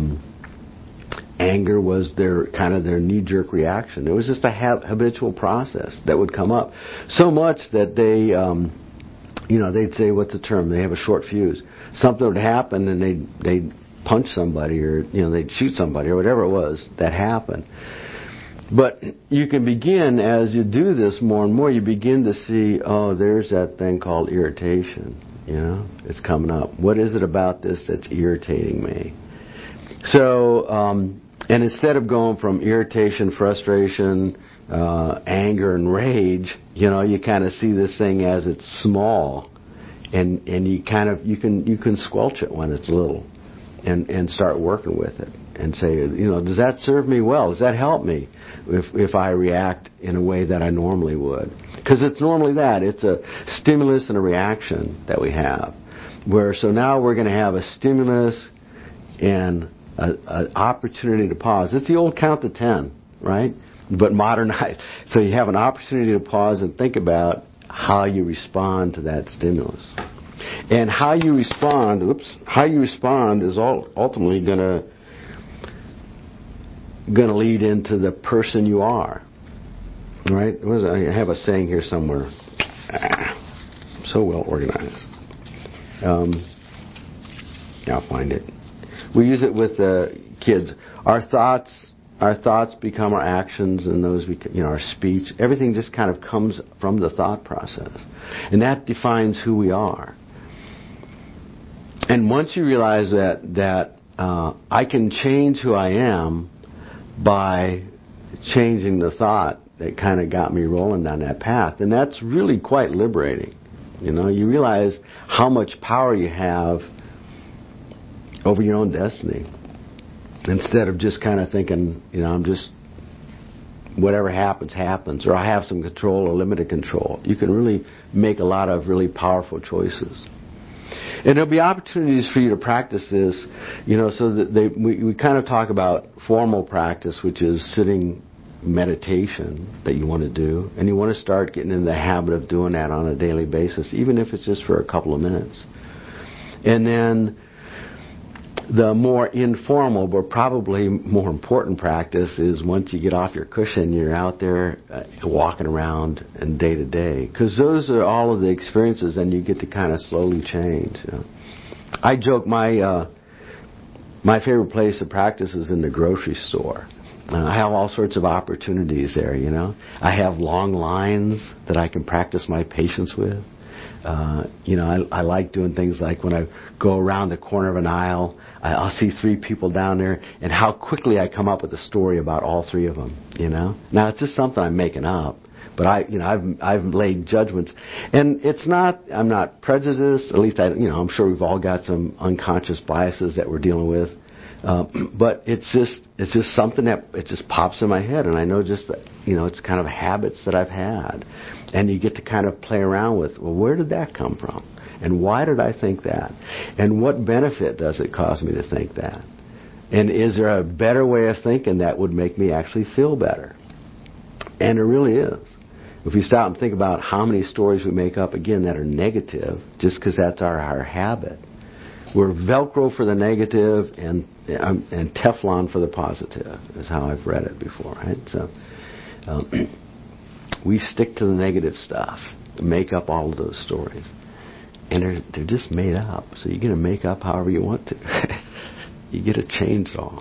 anger was their knee-jerk reaction. It was just a habitual process that would come up. So much that they'd say, what's the term? They have a short fuse. Something would happen and they'd punch somebody or, they'd shoot somebody or whatever it was that happened. But you can begin, as you do this more and more, you begin to see, oh, there's that thing called irritation. It's coming up. What is it about this that's irritating me? So, and instead of going from irritation, frustration, anger, and rage, you kind of see this thing as it's small, and you can squelch it when it's little, and start working with it, and say, does that serve me well? Does that help me if I react in a way that I normally would? Because it's normally that. It's a stimulus and a reaction that we have. So now we're going to have a stimulus and an opportunity to pause. It's the old count to 10, right? But modernized. So you have an opportunity to pause and think about how you respond to that stimulus. And how you respond is ultimately going to lead into the person you are. Right? I have a saying here somewhere. So well organized. I'll find it. We use it with kids. Our thoughts become our actions, and those become, our speech. Everything just kind of comes from the thought process, and that defines who we are. And once you realize that I can change who I am by changing the thought that kind of got me rolling down that path, and that's really quite liberating. You realize how much power you have over your own destiny, instead of just kind of thinking, I'm just, whatever happens, or I have some control or limited control. You can really make a lot of really powerful choices. And there'll be opportunities for you to practice this, so that we kind of talk about formal practice, which is sitting meditation that you want to do, and you want to start getting in the habit of doing that on a daily basis, even if it's just for a couple of minutes. And then the more informal, but probably more important practice is once you get off your cushion, you're out there walking around and day to day. Because those are all of the experiences, and you get to kind of slowly change. I joke my favorite place to practice is in the grocery store. I have all sorts of opportunities there, I have long lines that I can practice my patience with. I like doing things like when I go around the corner of an aisle, I'll see 3 people down there, and how quickly I come up with a story about all 3 of them. Now it's just something I'm making up, but I've laid judgments, and I'm not prejudiced. At least I'm sure we've all got some unconscious biases that we're dealing with, but it's just something that it just pops in my head, and I know just that it's kind of habits that I've had, and you get to kind of play around with, well, where did that come from? And why did I think that? And what benefit does it cause me to think that? And is there a better way of thinking that would make me actually feel better? And it really is. If we stop and think about how many stories we make up, again, that are negative, just because that's our habit. We're Velcro for the negative and Teflon for the positive, is how I've read it before, right? So we stick to the negative stuff, make up all of those stories. And they're just made up. So you're going to make up however you want to. You get a chainsaw.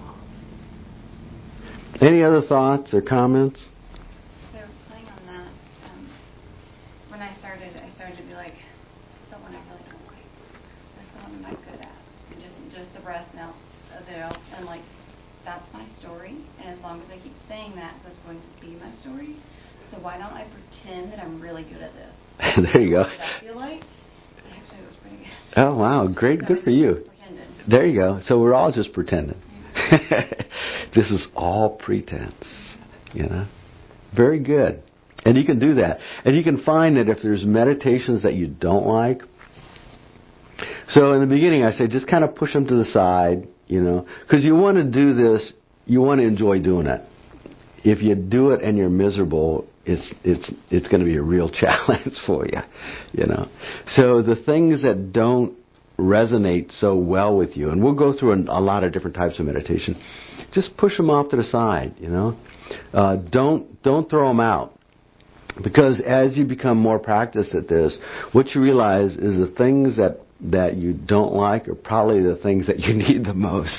Any other thoughts or comments? So playing on that, when I started to be like, this is the one I really don't like. This is the one I'm not good at. And just the breath and and like, that's my story. And as long as I keep saying that, that's going to be my story. So why don't I pretend that I'm really good at this? There you go. What did that feel like? Actually, it was pretty good. Oh, wow. Great. So good for you. Pretended. There you go. So we're all just pretending. This is all pretense. Very good. And you can do that. And you can find that if there's meditations that you don't like. So in the beginning, I say just kind of push them to the side, because you want to do this, you want to enjoy doing it. If you do it and you're miserable, it's going to be a real challenge for you, So the things that don't resonate so well with you, and we'll go through a lot of different types of meditation, just push them off to the side, Don't throw them out. Because as you become more practiced at this, what you realize is the things that you don't like are probably the things that you need the most,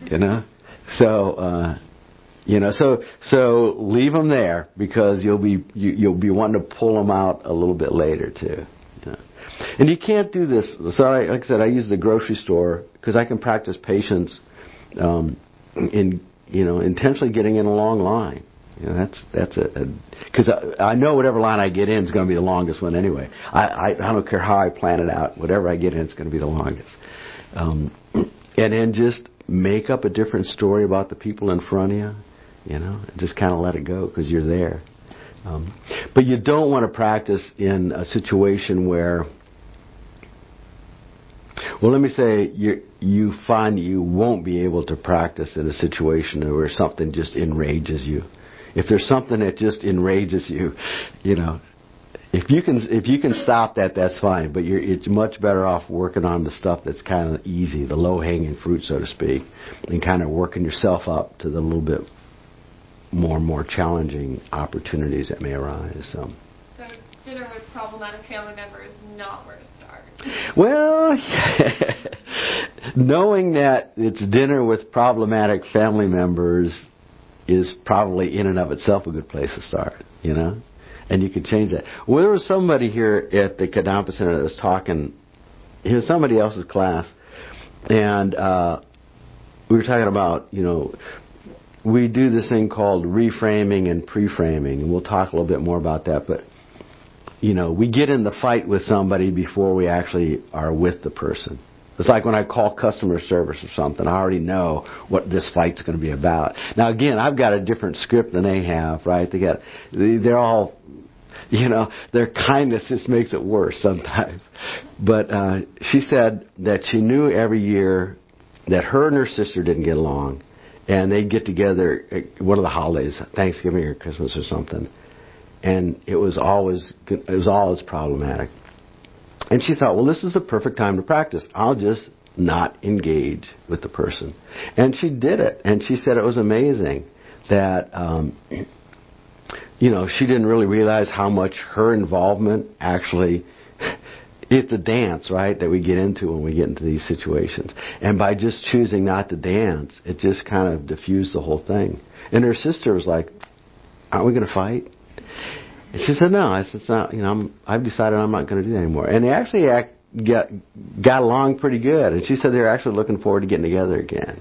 So, so leave them there, because you'll be wanting to pull them out a little bit later too. And you can't do this. So, like I said, I use the grocery store because I can practice patience in intentionally getting in a long line. That's because I know whatever line I get in is going to be the longest one anyway. I don't care how I plan it out. Whatever I get in is going to be the longest. And then just make up a different story about the people in front of you, and just kind of let it go because you're there. But you don't want to practice in a situation where, well, let me say you find that you won't be able to practice in a situation where something just enrages you. If there's something that just enrages you, if you can stop that, that's fine. But it's much better off working on the stuff that's kind of easy, the low-hanging fruit, so to speak, and kind of working yourself up to the little bit more and more challenging opportunities that may arise. So dinner with problematic family members is not where to start. Well, knowing that it's dinner with problematic family members is probably in and of itself a good place to start, and you can change that. Well, there was somebody here at the Kadampa Center that was talking, it was somebody else's class, And we were talking about, we do this thing called reframing and pre-framing, and we'll talk a little bit more about that. But, we get in the fight with somebody before we actually are with the person. It's like when I call customer service or something, I already know what this fight's going to be about. Now, again, I've got a different script than they have, right? They're all, their kindness just makes it worse sometimes. But she said that she knew every year that her and her sister didn't get along, and they'd get together at one of the holidays, Thanksgiving or Christmas or something, and it was always problematic. And she thought, well, this is the perfect time to practice. I'll just not engage with the person. And she did it, and she said it was amazing that she didn't really realize how much her involvement actually. It's a dance, right, that we get into when we get into these situations. And by just choosing not to dance, it just kind of diffused the whole thing. And her sister was like, aren't we going to fight? And she said, no, it's not, I've decided I'm not going to do that anymore. And they actually got along pretty good. And she said they're actually looking forward to getting together again,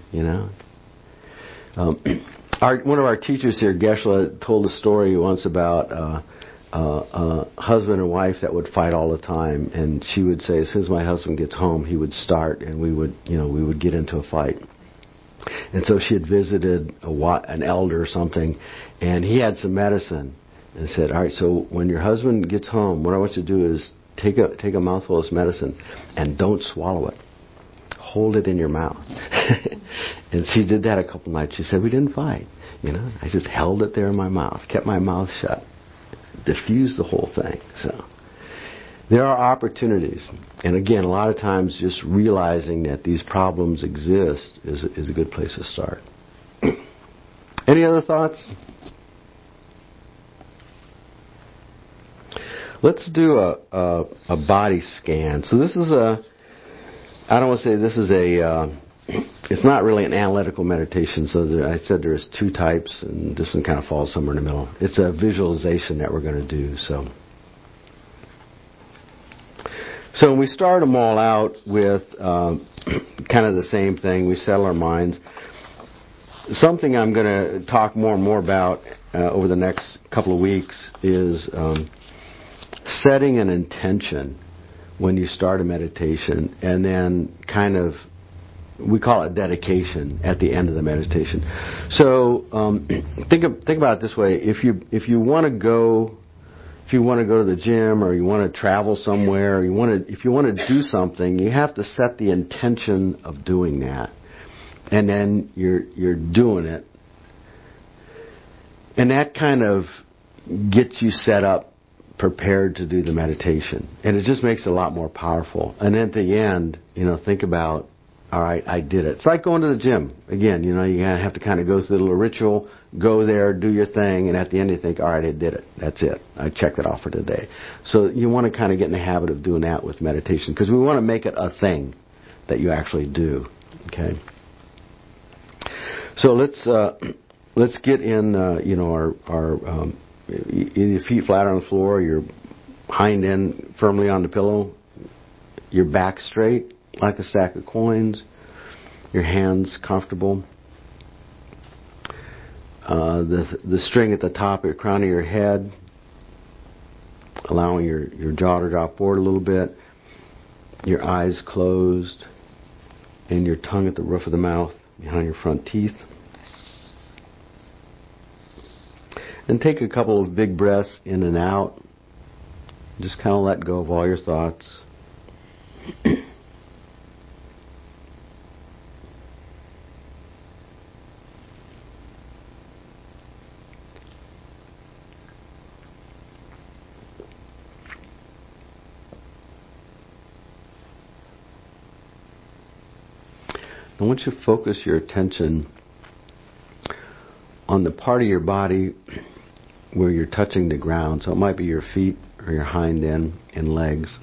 one of our teachers here, Geshe, told a story once about a husband and wife that would fight all the time, and she would say, as soon as my husband gets home, he would start, and we would get into a fight. And so she had visited an elder or something, and he had some medicine, and said, all right, so when your husband gets home, what I want you to do is take a mouthful of this medicine and don't swallow it. Hold it in your mouth. And she did that a couple nights. She said, we didn't fight. I just held it there in my mouth, kept my mouth shut. Diffuse the whole thing. So there are opportunities, and again, a lot of times just realizing that these problems exist is a good place to start. Any other thoughts? Let's do a body scan. So this is I don't want to say this is it's not really an analytical meditation. So I said there's two types, and this one kind of falls somewhere in the middle. It's a visualization that we're going to do. So when we start them all out with kind of the same thing, we settle our minds. Something I'm going to talk more and more about over the next couple of weeks is setting an intention when you start a meditation, and then kind of, we call it dedication at the end of the meditation. So think about it this way: if you want to go to the gym, or you want to travel somewhere, or if you want to do something, you have to set the intention of doing that, and then you're doing it, and that kind of gets you set up, prepared to do the meditation, and it just makes it a lot more powerful. And at the end, think about, all right, I did it. It's like going to the gym. Again, you have to kind of go through the little ritual, go there, do your thing, and at the end you think, all right, I did it. That's it. I checked it off for today. So you want to kind of get in the habit of doing that with meditation, because we want to make it a thing that you actually do. Okay. So let's get in, our your feet flat on the floor, your hind end firmly on the pillow, your back straight like a stack of coins, your hands comfortable, the string at the top of the crown of your head, allowing your jaw to drop forward a little bit, your eyes closed, and your tongue at the roof of the mouth behind your front teeth. And take a couple of big breaths in and out. Just kind of let go of all your thoughts. I want you to focus your attention on the part of your body where you're touching the ground. So it might be your feet or your hind end and legs.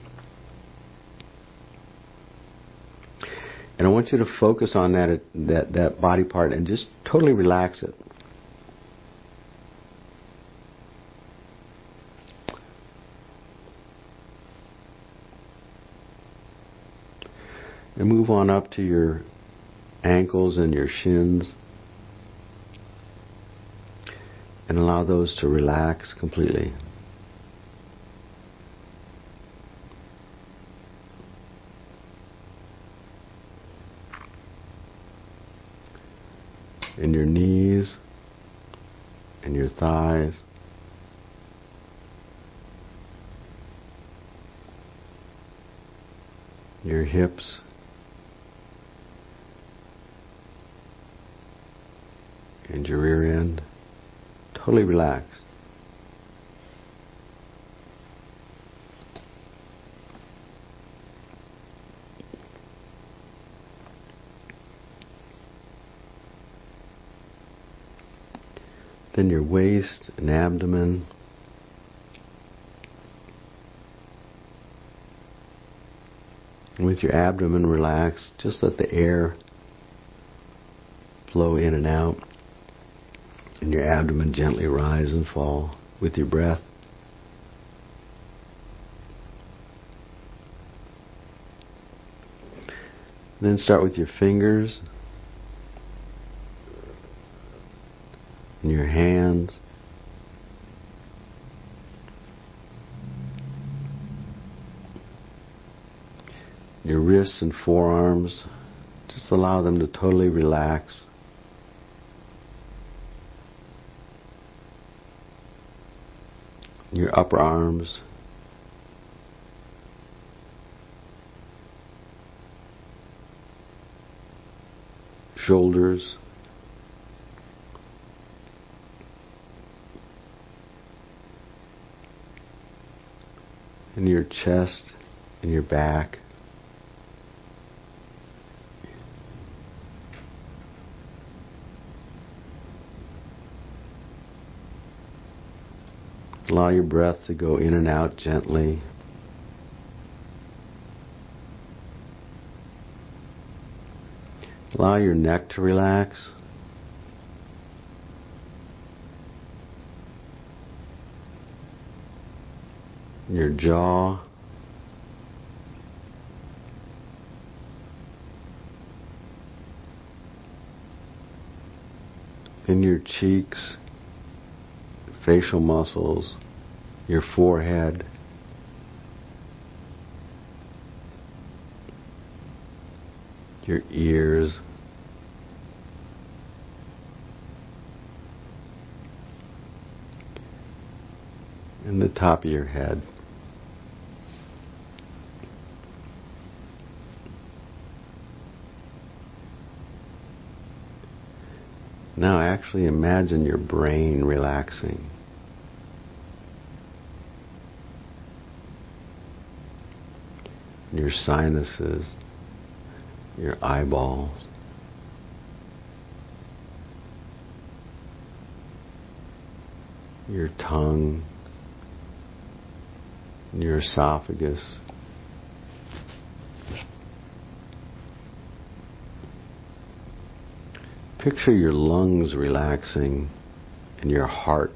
And I want you to focus on that body part and just totally relax it. And move on up to your ankles and your shins. And allow those to relax completely. And your knees and your thighs. Your hips. And your rear end. Totally relaxed. Then your waist and abdomen. And with your abdomen relaxed, just let the air flow in and out. And your abdomen gently rise and fall with your breath. And then start with your fingers and your hands. Your wrists and forearms. Just allow them to totally relax. Your upper arms. Shoulders. And your chest and your back. Allow your breath to go in and out gently. Allow your neck to relax. Your jaw. And your cheeks, facial muscles, your forehead, your ears, and the top of your head. Now actually imagine your brain relaxing. Your sinuses, your eyeballs, your tongue, your esophagus, picture your lungs relaxing and your heart.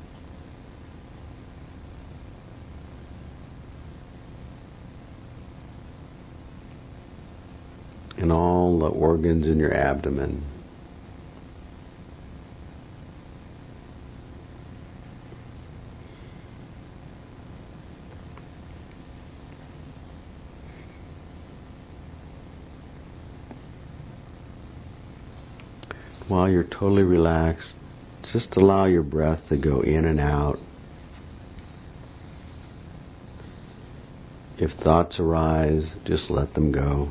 And all the organs in your abdomen. While you're totally relaxed, just allow your breath to go in and out. If thoughts arise, just let them go.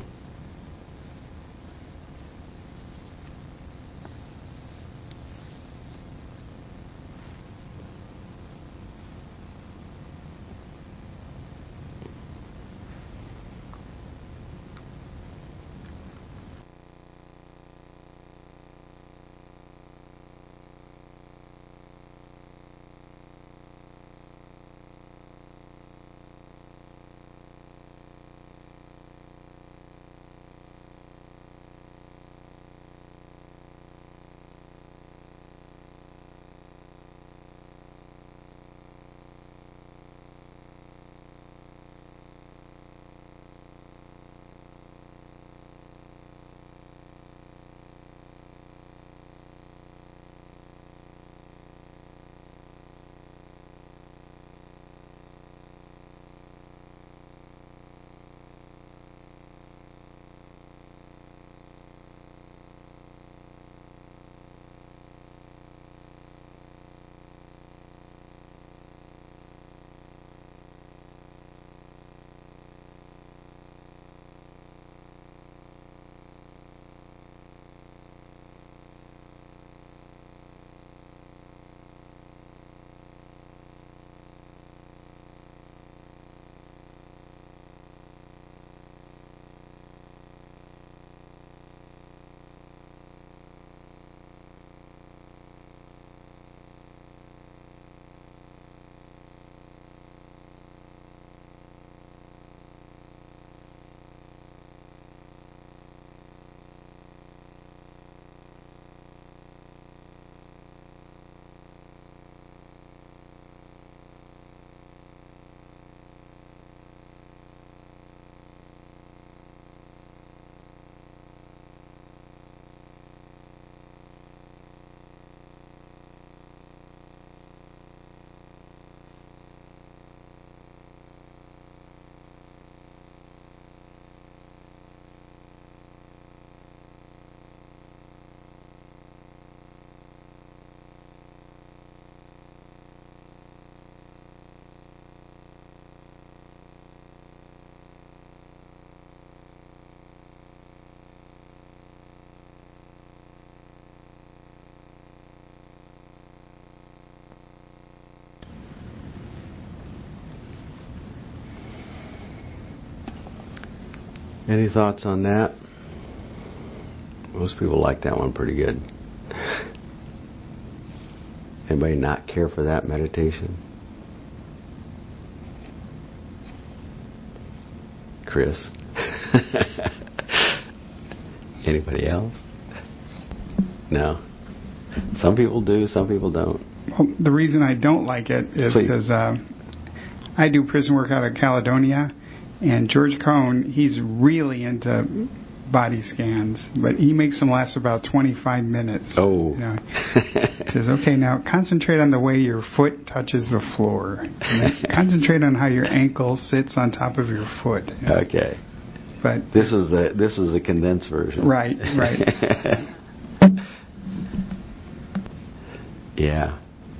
Any thoughts on that? Most people like that one pretty good. Anybody not care for that meditation? Chris? Anybody else? No? Some people do, some people don't. Well, the reason I don't like it is because I do prison work out of Caledonia, and George Cohn, he's really into body scans, but he makes them last about 25 minutes. Oh. You know, he says, okay, now concentrate on the way your foot touches the floor. And then concentrate on how your ankle sits on top of your foot. Okay. But this is the condensed version. Right. Yeah.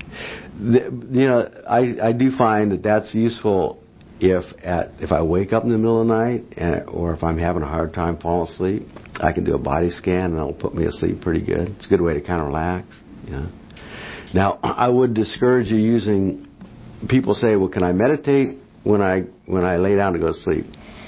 I do find that that's useful if I wake up in the middle of the night or if I'm having a hard time falling asleep. I can do a body scan and it'll put me asleep pretty good. It's a good way to kind of relax. Now, I would discourage you using. People say, "Well, can I meditate when I lay down to go to sleep?"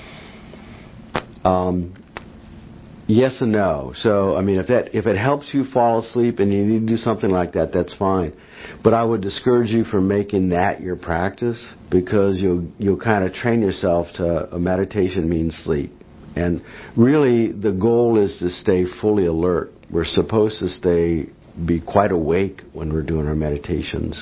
Yes and no. So, I mean, if it helps you fall asleep and you need to do something like that, that's fine. But I would discourage you from making that your practice, because you'll kind of train yourself to a meditation means sleep. And really, the goal is to stay fully alert. We're supposed to be quite awake when we're doing our meditations.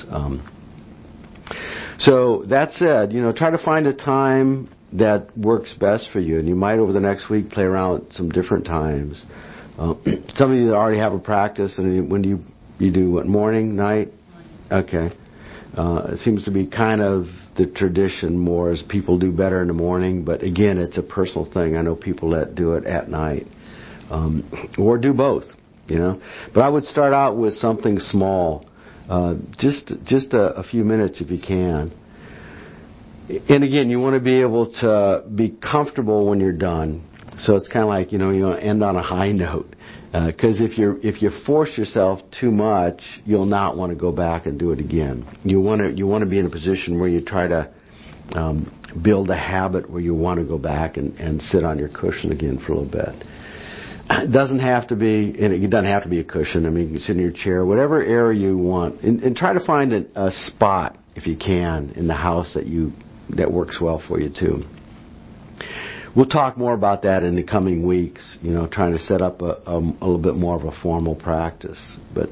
So that said, try to find a time that works best for you, and you might over the next week play around with some different times. Some of you that already have a practice, and when do you do what, morning, night? Okay. It seems to be kind of the tradition more as people do better in the morning, but again, it's a personal thing. I know people that do it at night, or do both, But I would start out with something small, just a few minutes if you can. And again, you want to be able to be comfortable when you're done. So it's kind of like, you want to end on a high note. Because if you force yourself too much, you'll not want to go back and do it again. You want to be in a position where you try to build a habit where you want to go back and sit on your cushion again for a little bit. It doesn't have to be a cushion. I mean, you can sit in your chair, whatever area you want, and try to find a spot if you can in the house that works well for you too. We'll talk more about that in the coming weeks, trying to set up a little bit more of a formal practice. But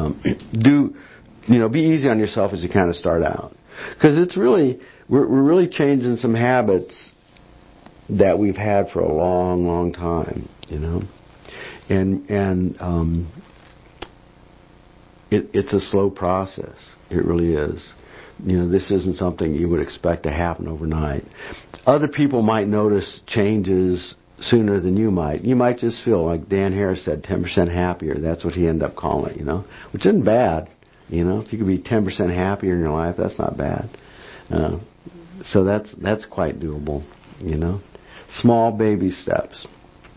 be easy on yourself as you kind of start out. Because it's really, we're really changing some habits that we've had for a long, long time, And it's a slow process. It really is. This isn't something you would expect to happen overnight. Other people might notice changes sooner than you might. You might just feel, like Dan Harris said, 10% happier. That's what he ended up calling it, which isn't bad. If you could be 10% happier in your life, that's not bad. So that's quite doable, Small baby steps.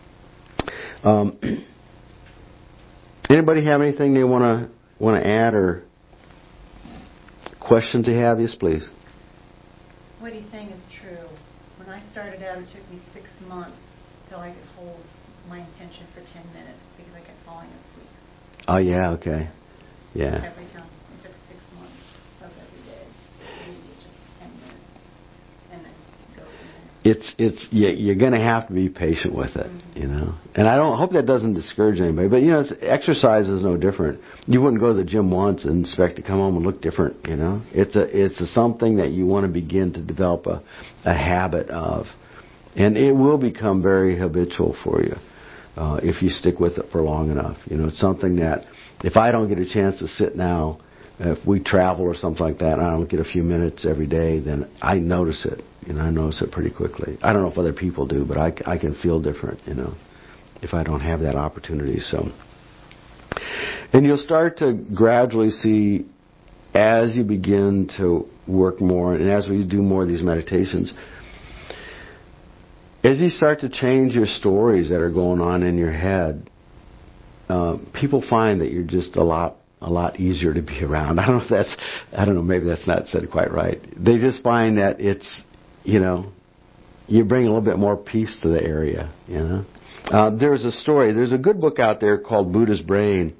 Anybody have anything they want to add or questions you have? Yes, please. What he's saying is true. When I started out, it took me 6 months till I could hold my intention for 10 minutes because I kept falling asleep. Oh, yeah, okay. Yeah. Every time. It took 6 months of every day. Maybe just 10 minutes. And then go from there. You're going to have to be patient with it, And I hope that doesn't discourage anybody. But exercise is no different. You wouldn't go to the gym once and expect to come home and look different, It's something that you want to begin to develop a habit of, and it will become very habitual for you if you stick with it for long enough. It's something that if I don't get a chance to sit now, if we travel or something like that, and I don't get a few minutes every day, then I notice it. I notice it pretty quickly. I don't know if other people do, but I can feel different, if I don't have that opportunity. So, and you'll start to gradually see, as you begin to work more, and as we do more of these meditations, as you start to change your stories that are going on in your head, people find that you're just a lot easier to be around. Maybe that's not said quite right. They just find that it's, you bring a little bit more peace to the area, you know. There's a story. There's a good book out there called Buddha's Brain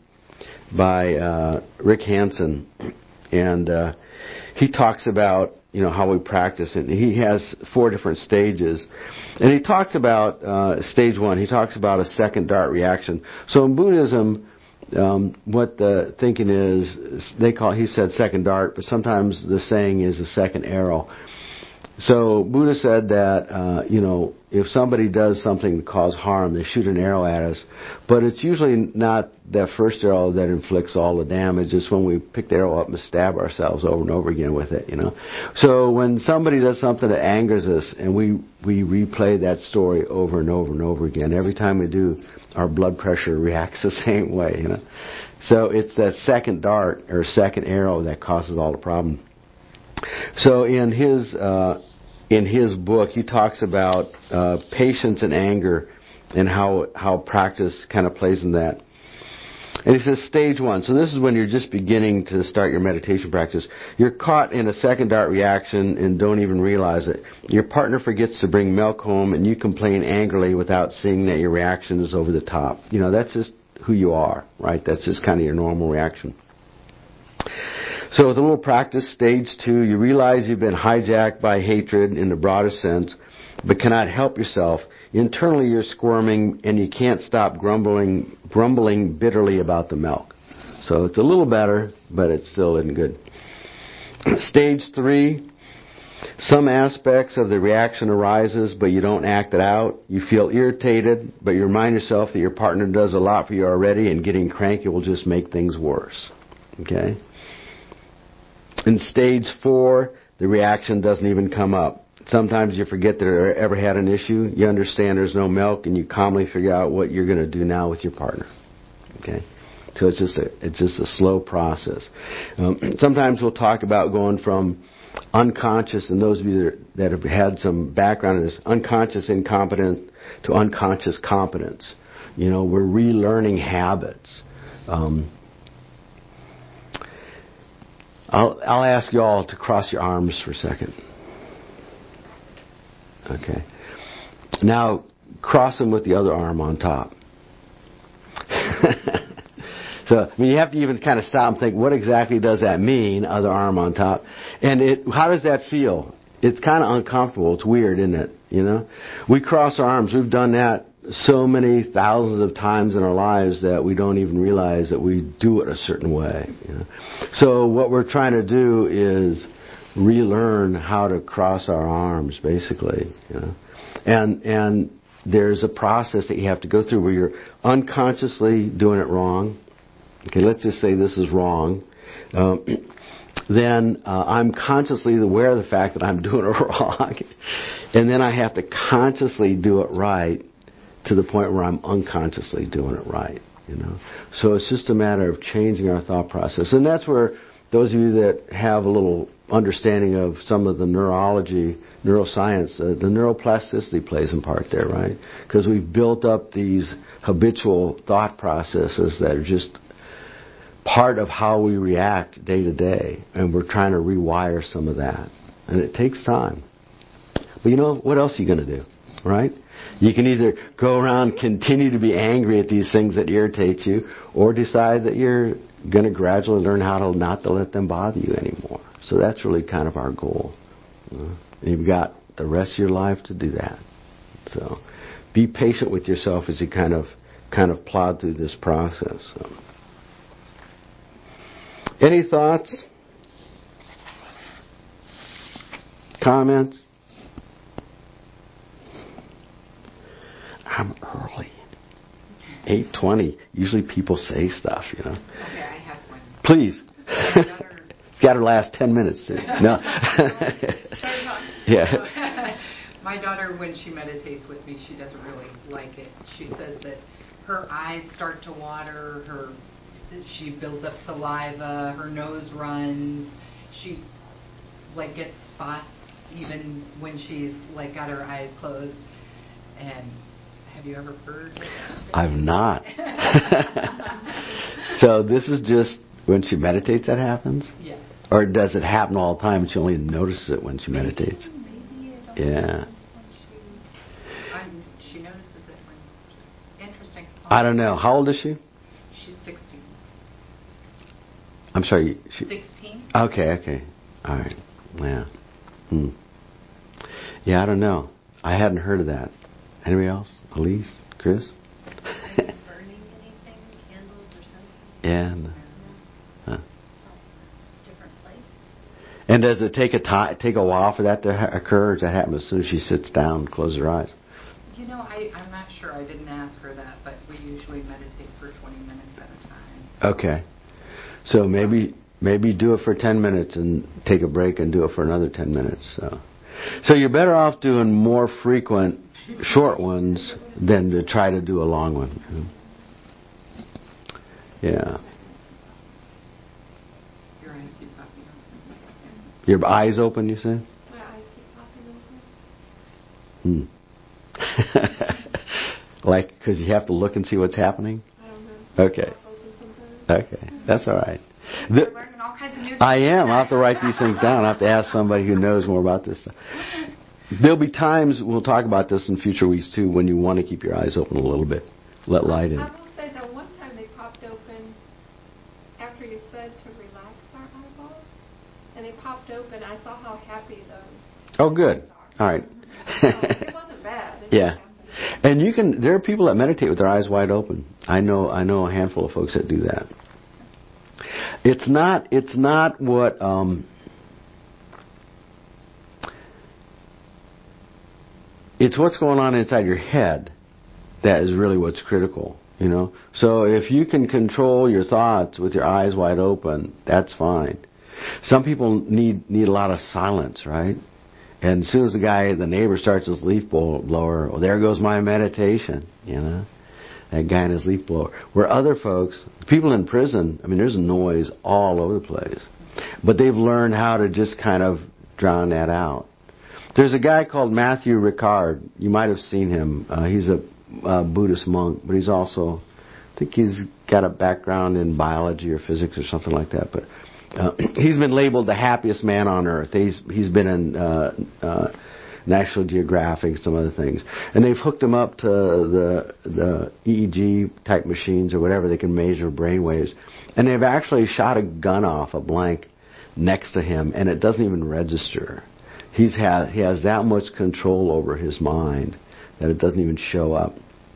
by Rick Hansen, and he talks about, you know, how we practice it. He has 4 different stages, and he talks about stage 1. He talks about a second dart reaction. So in Buddhism, what the thinking is, he said second dart, but sometimes the saying is a second arrow. So Buddha said that, you know, if somebody does something to cause harm, they shoot an arrow at us. But it's usually not that first arrow that inflicts all the damage. It's when we pick the arrow up and stab ourselves over and over again with it, you know. So when somebody does something that angers us, and we replay that story over and over and over again, every time we do, our blood pressure reacts the same way, you know. So it's that second dart or second arrow that causes all the problem. So in his book, he talks about patience and anger and how practice kind of plays in that. And he says stage 1. So this is when you're just beginning to start your meditation practice. You're caught in a second dart reaction and don't even realize it. Your partner forgets to bring milk home and you complain angrily without seeing that your reaction is over the top. You know, that's just who you are, right? That's just kind of your normal reaction. So with a little practice, stage 2, you realize you've been hijacked by hatred in the broadest sense, but cannot help yourself. Internally you're squirming and you can't stop grumbling bitterly about the milk. So it's a little better, but it still isn't good. Stage 3, some aspects of the reaction arises, but you don't act it out. You feel irritated, but you remind yourself that your partner does a lot for you already, and getting cranky will just make things worse. Okay? In stage 4, the reaction doesn't even come up. Sometimes you forget that you ever had an issue. You understand there's no milk, and you calmly figure out what you're going to do now with your partner. Okay, so it's just a slow process. Sometimes we'll talk about going from unconscious, and those of you that have had some background in this, unconscious incompetence to unconscious competence. You know, we're relearning habits. I'll ask you all to cross your arms for a second. Okay. Now, cross them with the other arm on top. So, I mean, you have to even kind of stop and think, what exactly does that mean, other arm on top? And how does that feel? It's kind of uncomfortable. It's weird, isn't it? You know? We cross our arms. We've done that so many thousands of times in our lives that we don't even realize that we do it a certain way. You know? So what we're trying to do is relearn how to cross our arms, basically. You know? And there's a process that you have to go through where you're unconsciously doing it wrong. Okay, let's just say this is wrong. Then I'm consciously aware of the fact that I'm doing it wrong. And then I have to consciously do it right to the point where I'm unconsciously doing it right. You know, so it's just a matter of changing our thought process. And that's where those of you that have a little understanding of some of the neurology, neuroscience, the neuroplasticity plays in part there, right? Because we've built up these habitual thought processes that are just part of how we react day to day, and we're trying to rewire some of that. And it takes time. But you know, what else are you going to do, right? You can either go around continue to be angry at these things that irritate you, or decide that you're going to gradually learn how to not to let them bother you anymore. So that's really kind of our goal. And you've got the rest of your life to do that. So be patient with yourself as you kind of plod through this process. So. Any thoughts? Comments? I'm early. 8:20. Usually people say stuff, you know. Okay, I have one. Please. Got to last 10 minutes, too. No. Yeah. My daughter, when she meditates with me, she doesn't really like it. She says that her eyes start to water, she builds up saliva, her nose runs, she gets spots even when she's got her eyes closed. And have you ever heard of that? I've not. So this is just when she meditates that happens? Yes. Or does it happen all the time and she only notices it when she meditates? Maybe yeah. I don't know. How old is she? She's 16. I'm sorry. 16. Okay. All right. Yeah. Yeah, I don't know. I hadn't heard of that. Anybody else? Elise? Chris? Burning anything, candles or something? Yeah. Huh. Different place? And does it take a while for that to occur, or does that happen as soon as she sits down and closes her eyes? You know, I'm not sure. I didn't ask her that, but we usually meditate for 20 minutes at a time. So. Okay. So maybe do it for 10 minutes and take a break and do it for another 10 minutes. So you're better off doing more frequent short ones than to try to do a long one. Yeah. Your eyes keep popping open. Your eyes open, you say? My eyes keep popping open. Like, because you have to look and see what's happening? I don't know. Okay. Okay. That's all right. You're learning all kinds of new things. I am. I'll have to write these things down. I'll have to ask somebody who knows more about this stuff. There'll be times, we'll talk about this in future weeks too, when you want to keep your eyes open a little bit. Let light in. I will say that one time they popped open after you said to relax our eyeballs, and they popped open. I saw how happy those. Oh, good. All right. It wasn't bad. Yeah. And there are people that meditate with their eyes wide open. I know a handful of folks that do that. It's not what it's what's going on inside your head that is really what's critical, you know. So if you can control your thoughts with your eyes wide open, that's fine. Some people need a lot of silence, right? And as soon as the neighbor starts his leaf blower, well, there goes my meditation, you know. That guy in his leaf blower. Where other folks, people in prison, I mean, there's noise all over the place. But they've learned how to just kind of drown that out. There's a guy called Matthew Ricard. You might have seen him. He's a Buddhist monk, but he's also, I think he's got a background in biology or physics or something like that. But he's been labeled the happiest man on earth. He's been in National Geographic, some other things, and they've hooked him up to the EEG type machines or whatever. They can measure brain waves, and they've actually shot a gun off a blank next to him, and it doesn't even register. He has that much control over his mind that it doesn't even show up.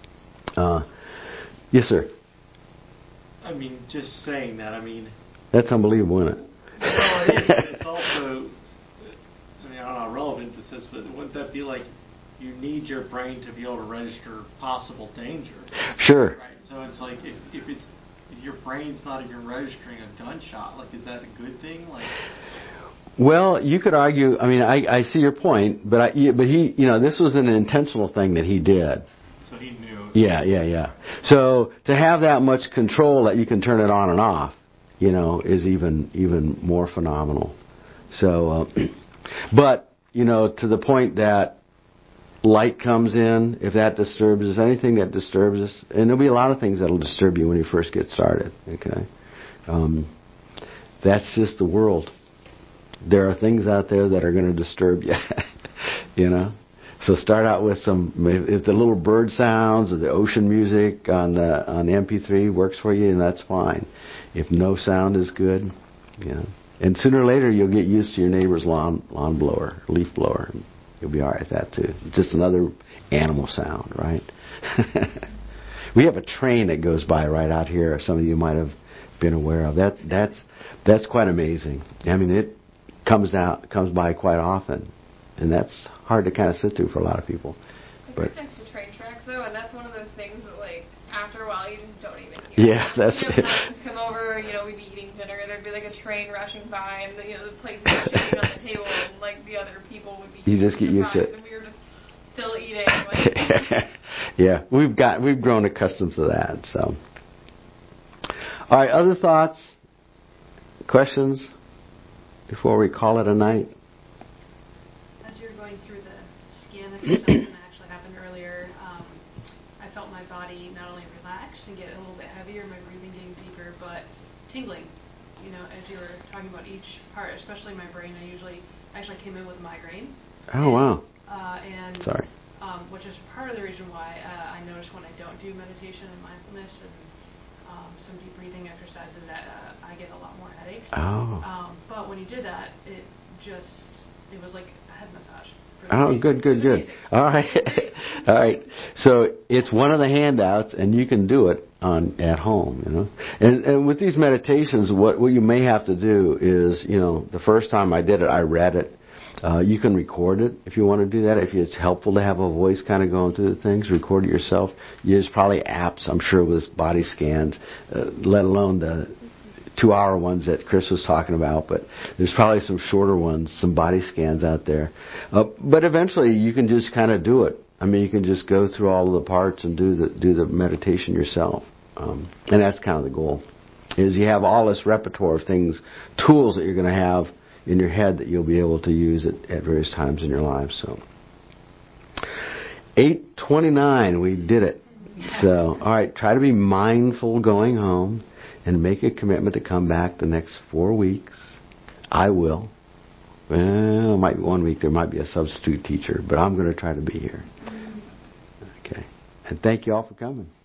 Yes, sir. I mean, just saying that. I mean, that's unbelievable, isn't it? Well, it is. It's also, I mean, I don't know how relevant this is, but wouldn't that be like you need your brain to be able to register possible danger? Sure. Right. So it's like if your brain's not even registering a gunshot, like, is that a good thing? Like. Well, you could argue. I mean, I see your point, but he, this was an intentional thing that he did. So he knew. Yeah. So to have that much control that you can turn it on and off, is even more phenomenal. So, but to the point that light comes in, if that disturbs us, anything that disturbs us, and there'll be a lot of things that'll disturb you when you first get started. Okay, that's just the world. There are things out there that are going to disturb you, So start out with if the little bird sounds or the ocean music on the MP3 works for you, and that's fine. If no sound is good, and sooner or later you'll get used to your neighbor's lawn blower, leaf blower, and you'll be all right with that too. It's just another animal sound, right? We have a train that goes by right out here. Some of you might have been aware of that. That's quite amazing. I mean, it comes by quite often, and that's hard to kind of sit through for a lot of people. But it's next to train tracks though, and that's one of those things that like after a while you just don't even hear. Yeah, that's it. Come over, we'd be eating dinner, there'd be like a train rushing by, and the place was shaking on the table, and like the other people would be. You just get used to it. And we were just still eating. Like. Yeah, we've grown accustomed to that. So, all right, other thoughts, questions before we call it a night. As you're going through the scan exercise that actually happened earlier, I felt my body not only relax and get a little bit heavier, my breathing getting deeper, but tingling. As you were talking about each part, especially my brain, I actually came in with a migraine. Oh, wow. And sorry. which is part of the reason why I notice when I don't do meditation and mindfulness and some deep breathing exercises that I get a lot more headaches. Oh. But when you did that, it was like a head massage. Oh, good. All right. All right. So it's one of the handouts, and you can do it at home, And with these meditations, what you may have to do is, the first time I did it, I read it. You can record it if you want to do that. If it's helpful to have a voice kind of going through the things, record it yourself. There's probably apps, I'm sure, with body scans, let alone the 2-hour ones that Chris was talking about. But there's probably some shorter ones, some body scans out there. But eventually, you can just kind of do it. I mean, you can just go through all of the parts and do the meditation yourself. And that's kind of the goal, is you have all this repertoire of things, tools that you're going to have in your head that you'll be able to use at various times in your life. So 8:29, we did it. So, all right, try to be mindful going home and make a commitment to come back the next 4 weeks. I will. Well, it might be 1 week. There might be a substitute teacher, but I'm going to try to be here. Okay. And thank you all for coming.